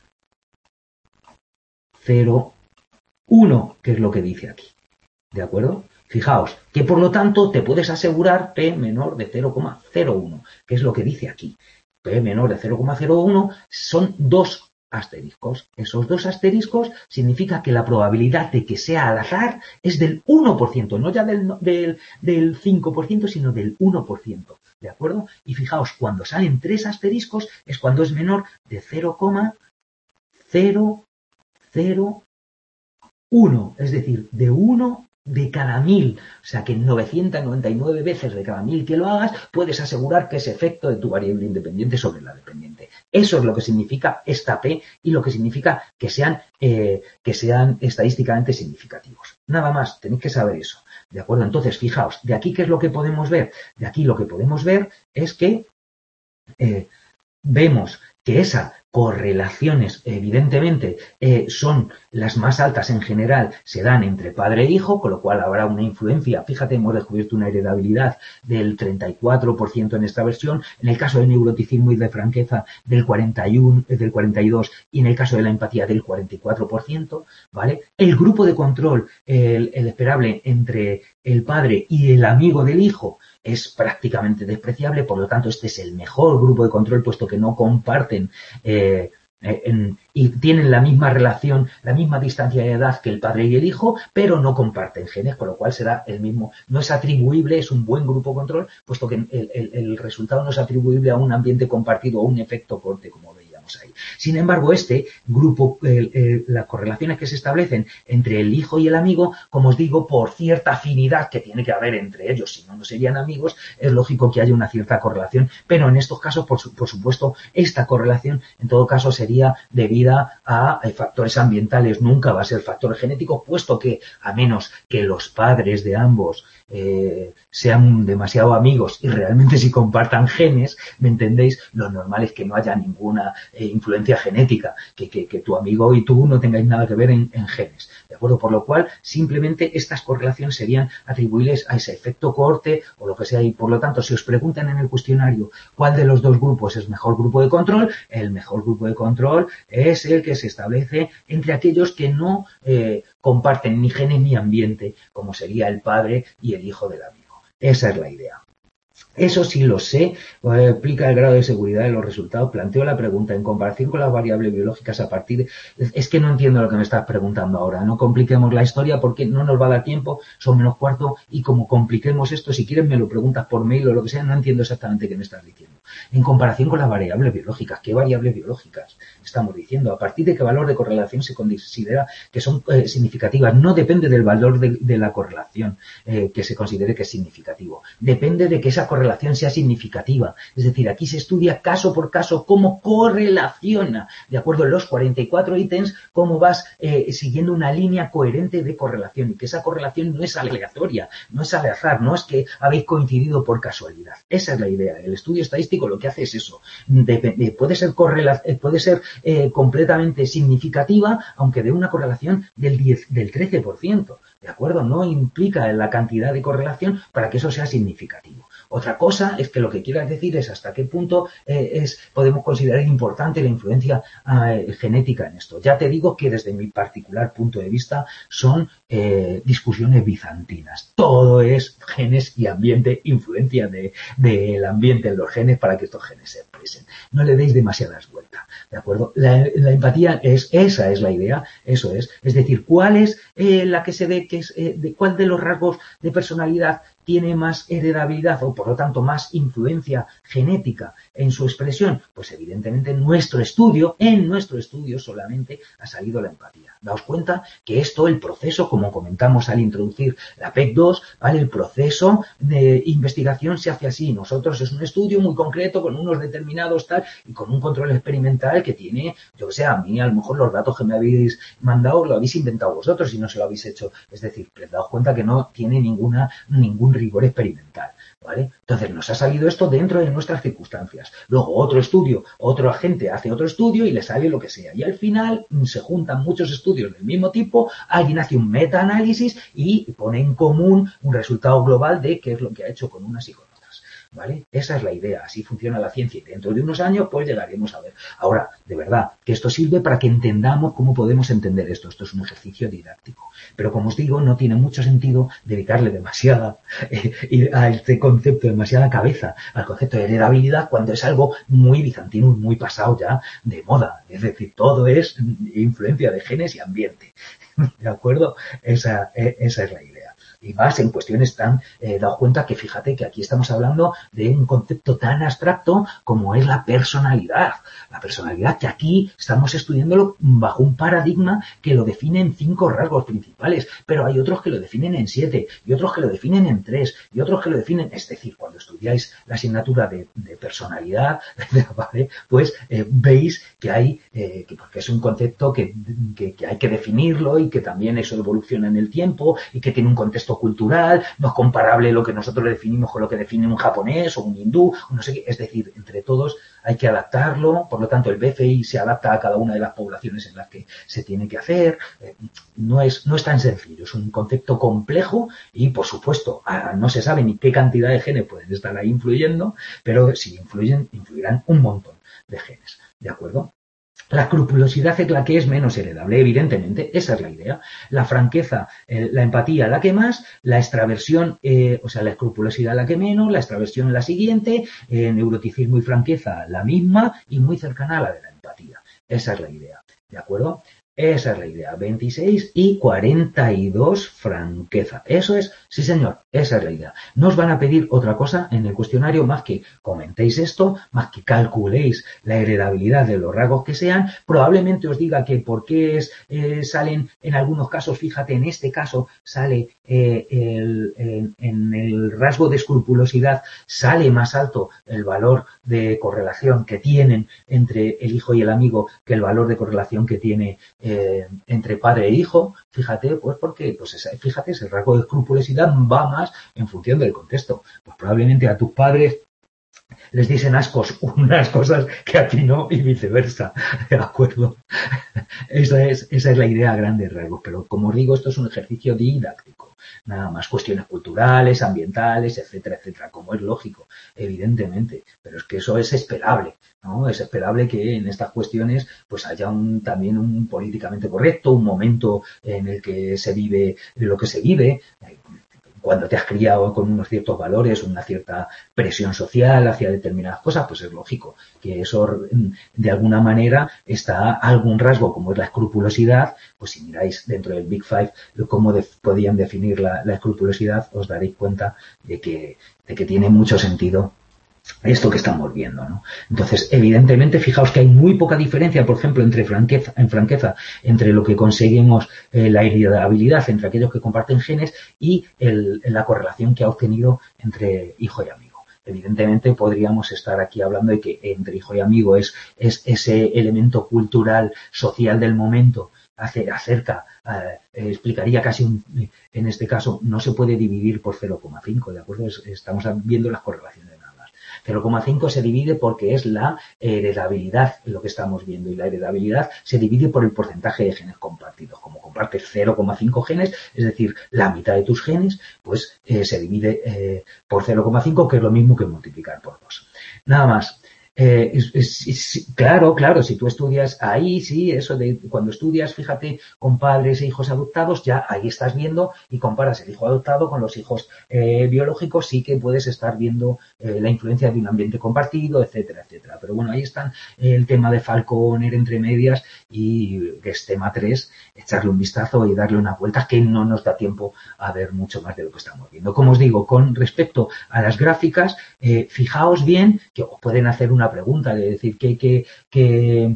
cero uno, que es lo que dice aquí. ¿De acuerdo? Fijaos, que por lo tanto te puedes asegurar P menor de cero coma cero uno, que es lo que dice aquí. P menor de cero coma cero uno son dos asteriscos. Esos dos asteriscos significa que la probabilidad de que sea al azar es del uno por ciento, no ya del, del, del cinco por ciento, sino del uno por ciento. ¿De acuerdo? Y fijaos, cuando salen tres asteriscos es cuando es menor de cero coma cero cero uno, es decir, de uno de cada mil, o sea que novecientas noventa y nueve veces de cada mil que lo hagas, puedes asegurar que es efecto de tu variable independiente sobre la dependiente. Eso es lo que significa esta P y lo que significa que sean, eh, que sean estadísticamente significativos. Nada más, tenéis que saber eso. ¿De acuerdo? Entonces, fijaos, de aquí, ¿qué es lo que podemos ver? De aquí lo que podemos ver es que eh, vemos que esas correlaciones, evidentemente, eh, son las más altas en general, se dan entre padre e hijo, con lo cual habrá una influencia. Fíjate, hemos descubierto una heredabilidad del treinta y cuatro por ciento en esta versión, en el caso del neuroticismo y de franqueza del cuarenta y uno, del cuarenta y dos, y en el caso de la empatía del cuarenta y cuatro por ciento, ¿vale? El grupo de control, el, el esperable entre el padre y el amigo del hijo, es prácticamente despreciable, por lo tanto este es el mejor grupo de control, puesto que no comparten eh, en, y tienen la misma relación, la misma distancia de edad que el padre y el hijo, pero no comparten genes, con lo cual será el mismo, no es atribuible, es un buen grupo de control, puesto que el, el, el resultado no es atribuible a un ambiente compartido o un efecto corte, como veíamos tenemos ahí. Sin embargo, este grupo, eh, eh, las correlaciones que se establecen entre el hijo y el amigo, como os digo, por cierta afinidad que tiene que haber entre ellos, si no, no serían amigos, es lógico que haya una cierta correlación, pero en estos casos, por, su, por supuesto, esta correlación, en todo caso, sería debida a, a factores ambientales, nunca va a ser factor genético, puesto que, a menos que los padres de ambos eh, sean demasiado amigos y realmente si compartan genes, ¿me entendéis? Lo normal es que no haya ninguna eh, influencia genética, que, que, que tu amigo y tú no tengáis nada que ver en, en genes, ¿de acuerdo? Por lo cual, simplemente estas correlaciones serían atribuibles a ese efecto cohorte o lo que sea, y por lo tanto, si os preguntan en el cuestionario cuál de los dos grupos es mejor grupo de control, el mejor grupo de control es el que se establece entre aquellos que no eh, comparten ni genes ni ambiente, como sería el padre y el hijo del amigo. Esa es la idea. Eso sí lo sé, eh, explica el grado de seguridad de los resultados. Planteo la pregunta en comparación con las variables biológicas a partir de... Es que no entiendo lo que me estás preguntando ahora. No compliquemos la historia porque no nos va a dar tiempo, son menos cuarto, y como compliquemos esto, si quieres me lo preguntas por mail o lo que sea, no entiendo exactamente qué me estás diciendo. En comparación con las variables biológicas, ¿qué variables biológicas estamos diciendo? ¿A partir de qué valor de correlación se considera que son eh, significativas? No depende del valor de, de la correlación eh, que se considere que es significativo. Depende de que esa correlación sea significativa. Es decir, aquí se estudia caso por caso cómo correlaciona, de acuerdo en los cuarenta y cuatro ítems, cómo vas eh, siguiendo una línea coherente de correlación, y que esa correlación no es aleatoria, no es al azar, no es que habéis coincidido por casualidad. Esa es la idea. El estudio estadístico lo que hace es eso. De, de, puede ser, correla, puede ser eh, completamente significativa, aunque de una correlación del, diez, del trece por ciento. ¿De acuerdo? No implica la cantidad de correlación para que eso sea significativo. Otra cosa es que lo que quieras decir es hasta qué punto eh, es, podemos considerar importante la influencia eh, genética en esto. Ya te digo que desde mi particular punto de vista son eh, discusiones bizantinas. Todo es genes y ambiente, influencia del de, de ambiente en los genes para que estos genes se expresen. No le deis demasiadas vueltas, ¿de acuerdo? La, la empatía es, esa es la idea, eso es. Es decir, ¿cuál es eh, la que se ve que es, eh, de, cuál de los rasgos de personalidad tiene más heredabilidad o por lo tanto más influencia genética en su expresión? Pues evidentemente en nuestro estudio, en nuestro estudio solamente ha salido la empatía. Daos cuenta que esto, el proceso, como comentamos al introducir la P E C dos, ¿vale? El proceso de investigación se hace así. Nosotros es un estudio muy concreto con unos determinados tal y con un control experimental que tiene, yo que sé, a mí a lo mejor los datos que me habéis mandado lo habéis inventado vosotros y no se lo habéis hecho. Es decir, daos cuenta que no tiene ninguna, ningún rigor experimental, ¿vale? Entonces nos ha salido esto dentro de nuestras circunstancias. Luego otro estudio, otro agente hace otro estudio y le sale lo que sea. Y al final se juntan muchos estudios del mismo tipo, alguien hace un metaanálisis y pone en común un resultado global de qué es lo que ha hecho con unas y con otras. ¿Vale? Esa es la idea, así funciona la ciencia y dentro de unos años pues llegaremos a ver. Ahora, de verdad, que esto sirve para que entendamos cómo podemos entender esto. Esto es un ejercicio didáctico. Pero como os digo, no tiene mucho sentido dedicarle demasiada eh, a este concepto, demasiada cabeza al concepto de heredabilidad cuando es algo muy bizantino, muy pasado ya de moda. Es decir, todo es influencia de genes y ambiente. ¿De acuerdo? Esa, esa es la idea. Y más en cuestiones tan, eh, daos cuenta que fíjate que aquí estamos hablando de un concepto tan abstracto como es la personalidad. La personalidad que aquí estamos estudiándolo bajo un paradigma que lo define en cinco rasgos principales, pero hay otros que lo definen en siete, y otros que lo definen en tres, y otros que lo definen, es decir, cuando estudiáis la asignatura de, de personalidad, ¿vale? Pues eh, veis que hay, eh, que porque es un concepto que, que, que hay que definirlo y que también eso evoluciona en el tiempo y que tiene un contexto cultural, no es comparable lo que nosotros le definimos con lo que define un japonés o un hindú, o no sé qué. Es decir, entre todos hay que adaptarlo, por lo tanto el B C I se adapta a cada una de las poblaciones en las que se tiene que hacer. Eh, no es, no es tan sencillo, es un concepto complejo y, por supuesto, a, no se sabe ni qué cantidad de genes pueden estar ahí influyendo, pero si influyen, influirán un montón de genes, ¿de acuerdo? La escrupulosidad es la que es menos heredable, evidentemente, esa es la idea. La franqueza, eh, la empatía la que más, la extraversión, eh, o sea, la escrupulosidad la que menos, la extraversión la siguiente, eh, neuroticismo y franqueza la misma y muy cercana a la de la empatía. Esa es la idea, ¿de acuerdo? Esa es la idea, veintiséis y cuarenta y dos franqueza. Eso es, sí señor, esa es la idea. No os van a pedir otra cosa en el cuestionario más que comentéis esto, más que calculéis la heredabilidad de los rasgos que sean. Probablemente os diga que por qué es, eh, salen en algunos casos, fíjate, en este caso sale eh, el, en, en el rasgo de escrupulosidad, sale más alto el valor de correlación que tienen entre el hijo y el amigo que el valor de correlación que tiene Eh, entre padre e hijo, fíjate, pues porque, pues esa, fíjate, ese rasgo de escrupulosidad va más en función del contexto. Pues probablemente a tus padres les dicen ascos unas cosas que a ti no y viceversa, ¿de acuerdo? Esa es, esa es la idea a grandes rasgos, pero como os digo, esto es un ejercicio didáctico. Nada más cuestiones culturales, ambientales, etcétera, etcétera, como es lógico, evidentemente, pero es que eso es esperable, ¿no? Es esperable que en estas cuestiones pues haya un, también un políticamente correcto, un momento en el que se vive lo que se vive, cuando te has criado con unos ciertos valores, una cierta presión social hacia determinadas cosas, pues es lógico que eso de alguna manera está algún rasgo como es la escrupulosidad. Pues si miráis dentro del Big Five cómo de, podían definir la, la escrupulosidad, os daréis cuenta de que, de que tiene mucho sentido esto que estamos viendo, ¿no? Entonces, evidentemente, fijaos que hay muy poca diferencia, por ejemplo, entre franqueza, en franqueza, entre lo que conseguimos eh, la heredabilidad entre aquellos que comparten genes y el, la correlación que ha obtenido entre hijo y amigo. Evidentemente, podríamos estar aquí hablando de que entre hijo y amigo es, es ese elemento cultural, social del momento, hace, acerca, eh, explicaría casi un, en este caso, no se puede dividir por cero coma cinco, ¿de acuerdo? Es, estamos viendo las correlaciones. cero coma cinco se divide porque es la heredabilidad lo que estamos viendo, y la heredabilidad se divide por el porcentaje de genes compartidos. Como compartes cero coma cinco genes, es decir, la mitad de tus genes, pues eh, se divide eh, por cero coma cinco, que es lo mismo que multiplicar por dos. Nada más. Eh, es, es, es, claro, claro, si tú estudias ahí, sí, eso de cuando estudias, fíjate, con padres e hijos adoptados, ya ahí estás viendo y comparas el hijo adoptado con los hijos eh, biológicos, sí que puedes estar viendo eh, la influencia de un ambiente compartido, etcétera, etcétera. Pero bueno, ahí están eh, el tema de Falconer entre medias y que es tema tres, echarle un vistazo y darle una vuelta, que no nos da tiempo a ver mucho más de lo que estamos viendo. Como os digo, con respecto a las gráficas, eh, fijaos bien que os pueden hacer una pregunta de decir que, que, que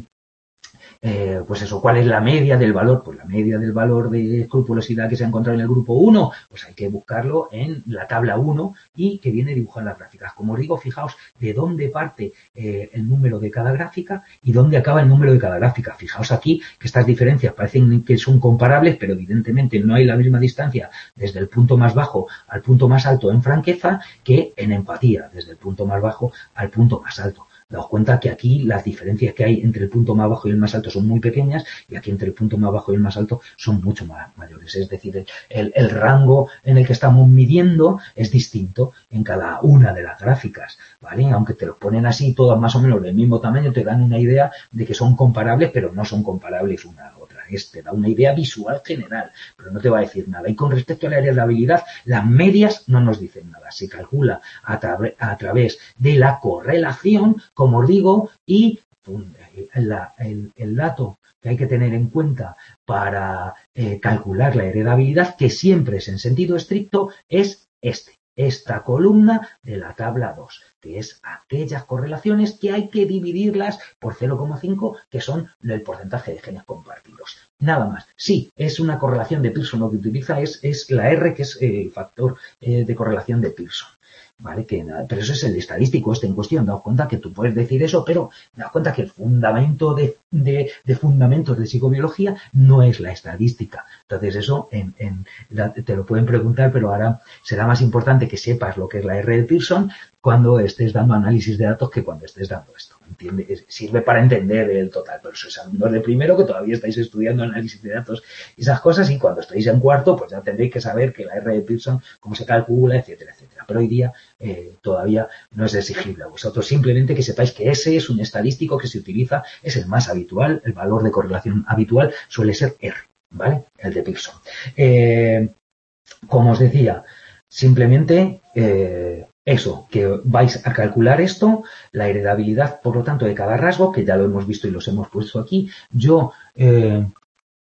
eh, pues eso, ¿cuál es la media del valor? Pues la media del valor de escrupulosidad que se ha encontrado en el grupo uno, pues hay que buscarlo en la tabla uno y que viene dibujado en las gráficas. Como os digo, fijaos de dónde parte eh, el número de cada gráfica y dónde acaba el número de cada gráfica. Fijaos aquí que estas diferencias parecen que son comparables, pero evidentemente no hay la misma distancia desde el punto más bajo al punto más alto en franqueza que en empatía, desde el punto más bajo al punto más alto. Daos cuenta que aquí las diferencias que hay entre el punto más bajo y el más alto son muy pequeñas, y aquí entre el punto más bajo y el más alto son mucho más mayores. Es decir, el, el rango en el que estamos midiendo es distinto en cada una de las gráficas, ¿vale? Aunque te los ponen así, todas más o menos del mismo tamaño, te dan una idea de que son comparables, pero no son comparables una a otra. Es, te da una idea visual general, pero no te va a decir nada. Y con respecto a la heredabilidad, las medias no nos dicen nada. Se calcula a, tra a través de la correlación, como os digo, y la, el, el dato que hay que tener en cuenta para eh, calcular la heredabilidad, que siempre es en sentido estricto, es este. Esta columna de la tabla dos, que es aquellas correlaciones que hay que dividirlas por cero coma cinco, que son el porcentaje de genes compartidos. Nada más. Sí, es una correlación de Pearson. Lo que utiliza es, es la R, que es el factor eh, de correlación de Pearson. ¿Vale? Que, pero eso es el estadístico este en cuestión. Daos cuenta que tú puedes decir eso, pero daos cuenta que el fundamento de, de, de fundamentos de psicobiología no es la estadística. Entonces eso en, en, la, te lo pueden preguntar, pero ahora será más importante que sepas lo que es la R de Pearson cuando estés dando análisis de datos que cuando estés dando esto. ¿Entiendes? Sirve para entender el total, pero sois alumnos de primero que todavía estáis estudiando análisis de datos y esas cosas, y cuando estéis en cuarto pues ya tendréis que saber que la R de Pearson, cómo se calcula, etcétera, etcétera. Pero hoy día eh, todavía no es exigible a vosotros. Simplemente que sepáis que ese es un estadístico que se utiliza, es el más habitual, el valor de correlación habitual suele ser R, ¿vale? El de Pearson. Eh, como os decía, simplemente eh, eso, que vais a calcular esto, la heredabilidad, por lo tanto, de cada rasgo, que ya lo hemos visto y los hemos puesto aquí. Yo, eh,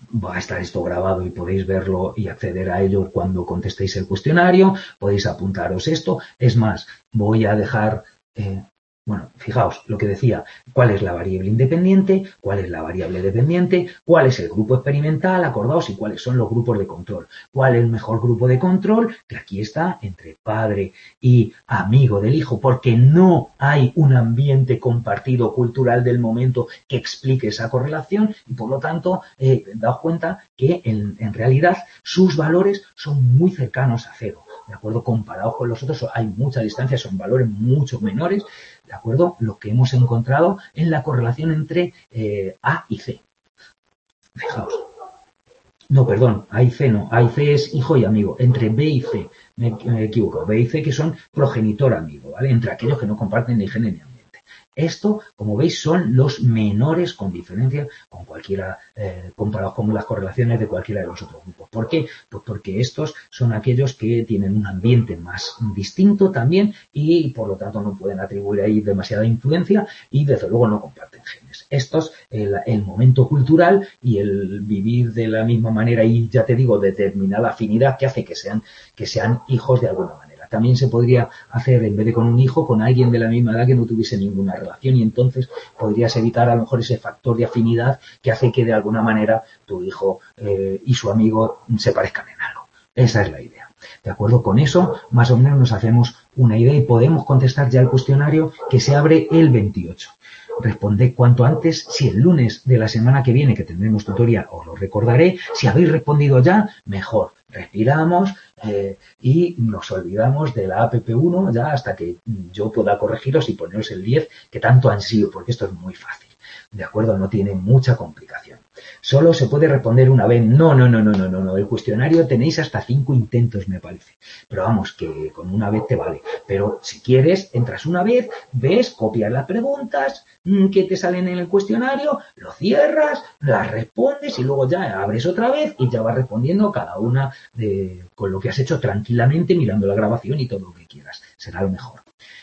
va a estar esto grabado y podéis verlo y acceder a ello cuando contestéis el cuestionario, podéis apuntaros esto. Es más, voy a dejar, eh, bueno, fijaos lo que decía, cuál es la variable independiente, cuál es la variable dependiente, cuál es el grupo experimental, acordaos, y cuáles son los grupos de control. ¿Cuál es el mejor grupo de control? Que aquí está, entre padre y amigo del hijo, porque no hay un ambiente compartido cultural del momento que explique esa correlación y, por lo tanto, eh, daos cuenta que en, en realidad sus valores son muy cercanos a cero. ¿De acuerdo? Comparados con los otros hay mucha distancia, son valores mucho menores, ¿de acuerdo? Lo que hemos encontrado en la correlación entre eh, A y C. Fijaos. No, perdón, A y C no. A y C es hijo y amigo. Entre B y C, me, me he equivocado. B y C que son progenitor amigo, ¿vale? Entre aquellos que no comparten ni genes ni ambiente. Esto, como veis, son los menores con diferencia con cualquiera, eh, comparados con las correlaciones de cualquiera de los otros grupos. ¿Por qué? Pues porque estos son aquellos que tienen un ambiente más distinto también y, por lo tanto, no pueden atribuir ahí demasiada influencia y, desde luego, no comparten genes. Estos, el, el momento cultural y el vivir de la misma manera y, ya te digo, determinada afinidad que hace que sean, que sean hijos de alguna manera. También se podría hacer, en vez de con un hijo, con alguien de la misma edad que no tuviese ninguna relación y entonces podrías evitar a lo mejor ese factor de afinidad que hace que de alguna manera tu hijo eh, y su amigo se parezcan en algo. Esa es la idea. De acuerdo con eso, más o menos nos hacemos una idea y podemos contestar ya el cuestionario que se abre el veintiocho. Responded cuanto antes. Si el lunes de la semana que viene, que tendremos tutoría, os lo recordaré. Si habéis respondido ya, mejor. Respiramos eh, y nos olvidamos de la A P P uno ya hasta que yo pueda corregiros y poneros el diez que tanto ansío, porque esto es muy fácil. ¿De acuerdo? No tiene mucha complicación. Solo se puede responder una vez. No, no, no, no, no, no, no. El cuestionario tenéis hasta cinco intentos, me parece. Pero vamos, que con una vez te vale. Pero si quieres, entras una vez, ves, copias las preguntas que te salen en el cuestionario, lo cierras, las respondes y luego ya abres otra vez y ya vas respondiendo cada una de, con lo que has hecho tranquilamente, mirando la grabación y todo lo que quieras. Será lo mejor.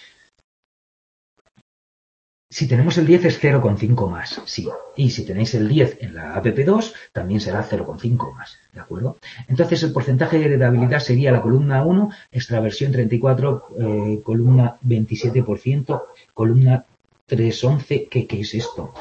Si tenemos el diez es cero coma cinco más, sí. Y si tenéis el diez en la A P P dos, también será cero coma cinco más, ¿de acuerdo? Entonces el porcentaje de heredabilidad sería la columna uno, extraversión treinta y cuatro, eh, columna veintisiete por ciento, columna trescientos once, ¿qué, qué es esto?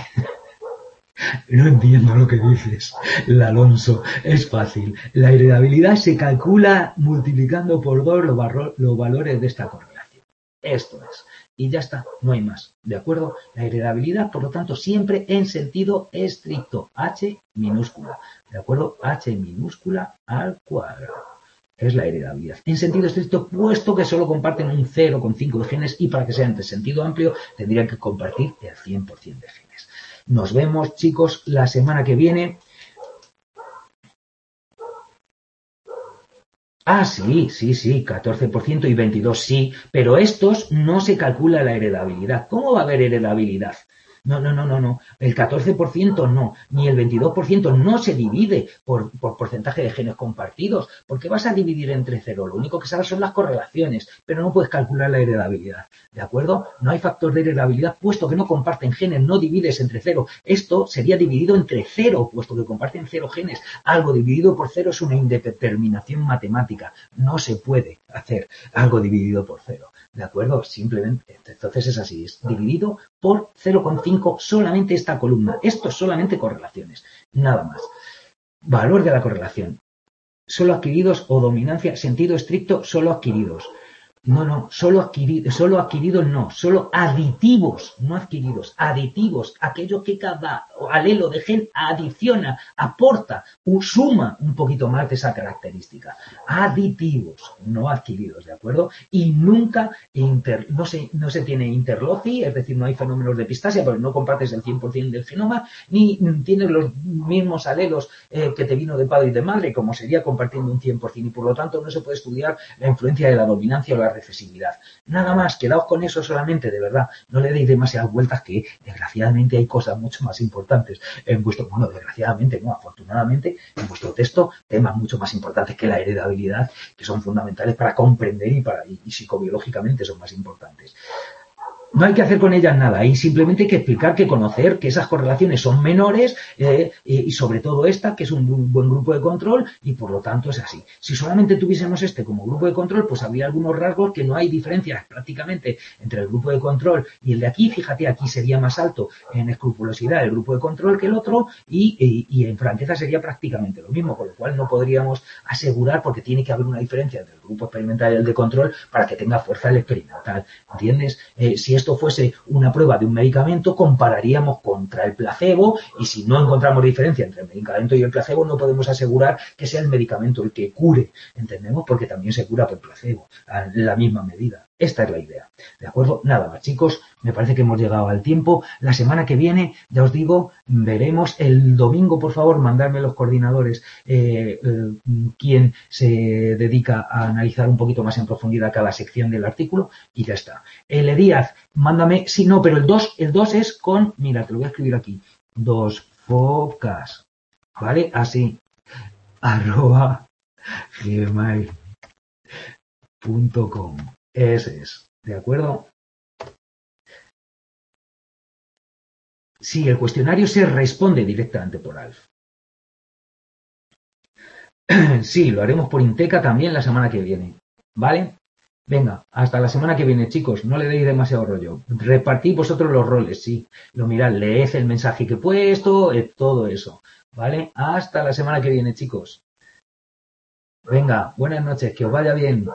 No entiendo lo que dices, la Alonso. Es fácil. La heredabilidad se calcula multiplicando por dos los, los valores de esta correlación. Esto es. Y ya está, no hay más, ¿de acuerdo? La heredabilidad, por lo tanto, siempre en sentido estricto, H minúscula, ¿de acuerdo? H minúscula al cuadrado. Es la heredabilidad. En sentido estricto, puesto que solo comparten un cero coma cinco de genes y para que sean de sentido amplio, tendrían que compartir el cien por ciento de genes. Nos vemos, chicos, la semana que viene. Ah, sí, sí, sí, catorce por ciento y veintidós sí, pero estos no se calcula la heredabilidad. ¿Cómo va a haber heredabilidad? No, no, no, no, no. El catorce por ciento no, ni el veintidós por ciento no se divide por, por porcentaje de genes compartidos, porque vas a dividir entre cero. Lo único que sabes son las correlaciones, pero no puedes calcular la heredabilidad, ¿de acuerdo? No hay factor de heredabilidad, puesto que no comparten genes, no divides entre cero. Esto sería dividido entre cero, puesto que comparten cero genes. Algo dividido por cero es una indeterminación matemática. No se puede hacer algo dividido por cero. ¿De acuerdo? Simplemente, entonces es así, es dividido por cero coma cinco solamente esta columna. Esto es solamente correlaciones, nada más. Valor de la correlación. Solo adquiridos o dominancia, sentido estricto, solo adquiridos. No, no, solo, adquirido, solo adquiridos no, solo aditivos, no adquiridos, aditivos, aquello que cada alelo de gen adiciona, aporta, suma un poquito más de esa característica. Aditivos, no adquiridos, ¿de acuerdo? Y nunca, inter, no, se, no se tiene interloci, es decir, no hay fenómenos de epistasia, porque no compartes el cien por ciento del genoma, ni tienes los mismos alelos eh, que te vino de padre y de madre, como sería compartiendo un cien por ciento, y por lo tanto no se puede estudiar la influencia de la dominancia o la recesividad. Nada más, quedaos con eso solamente, de verdad. No le deis demasiadas vueltas, que desgraciadamente hay cosas mucho más importantes en vuestro, bueno, desgraciadamente, no, afortunadamente, en vuestro texto, temas mucho más importantes que la heredabilidad, que son fundamentales para comprender y para y, y psicobiológicamente son más importantes. No hay que hacer con ellas nada, y simplemente hay que explicar que conocer que esas correlaciones son menores eh, y sobre todo esta, que es un, un buen grupo de control y por lo tanto es así. Si solamente tuviésemos este como grupo de control, pues habría algunos rasgos que no hay diferencias prácticamente entre el grupo de control y el de aquí. Fíjate, aquí sería más alto en escrupulosidad el grupo de control que el otro y, y, y en franqueza sería prácticamente lo mismo, con lo cual no podríamos asegurar porque tiene que haber una diferencia entre el grupo experimental y el de control para que tenga fuerza el experimental. ¿Entiendes? Eh, si esto fuese una prueba de un medicamento, compararíamos contra el placebo y si no encontramos diferencia entre el medicamento y el placebo, no podemos asegurar que sea el medicamento el que cure, ¿entendemos? Porque también se cura por placebo, en la misma medida. Esta es la idea, ¿de acuerdo? Nada más, chicos, me parece que hemos llegado al tiempo. La semana que viene, ya os digo, veremos el domingo, por favor, mandarme los coordinadores eh, eh, quién se dedica a analizar un poquito más en profundidad cada sección del artículo y ya está. El Díaz, mándame, sí, no, pero el dos, el dos es con, mira, te lo voy a escribir aquí, dos focas, ¿vale? Así, arroba gmail punto com. Ese es, ¿de acuerdo? Sí, el cuestionario se responde directamente por Alf. Sí, lo haremos por Inteca también la semana que viene, ¿vale? Venga, hasta la semana que viene, chicos. No le deis demasiado rollo. Repartid vosotros los roles, sí. Lo mirad, leed el mensaje que he puesto, eh, todo eso, ¿vale? Hasta la semana que viene, chicos. Venga, buenas noches, que os vaya bien.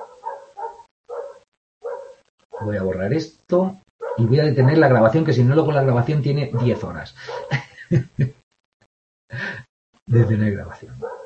Voy a borrar esto y voy a detener la grabación, que si no luego la grabación tiene diez horas. Detener grabación.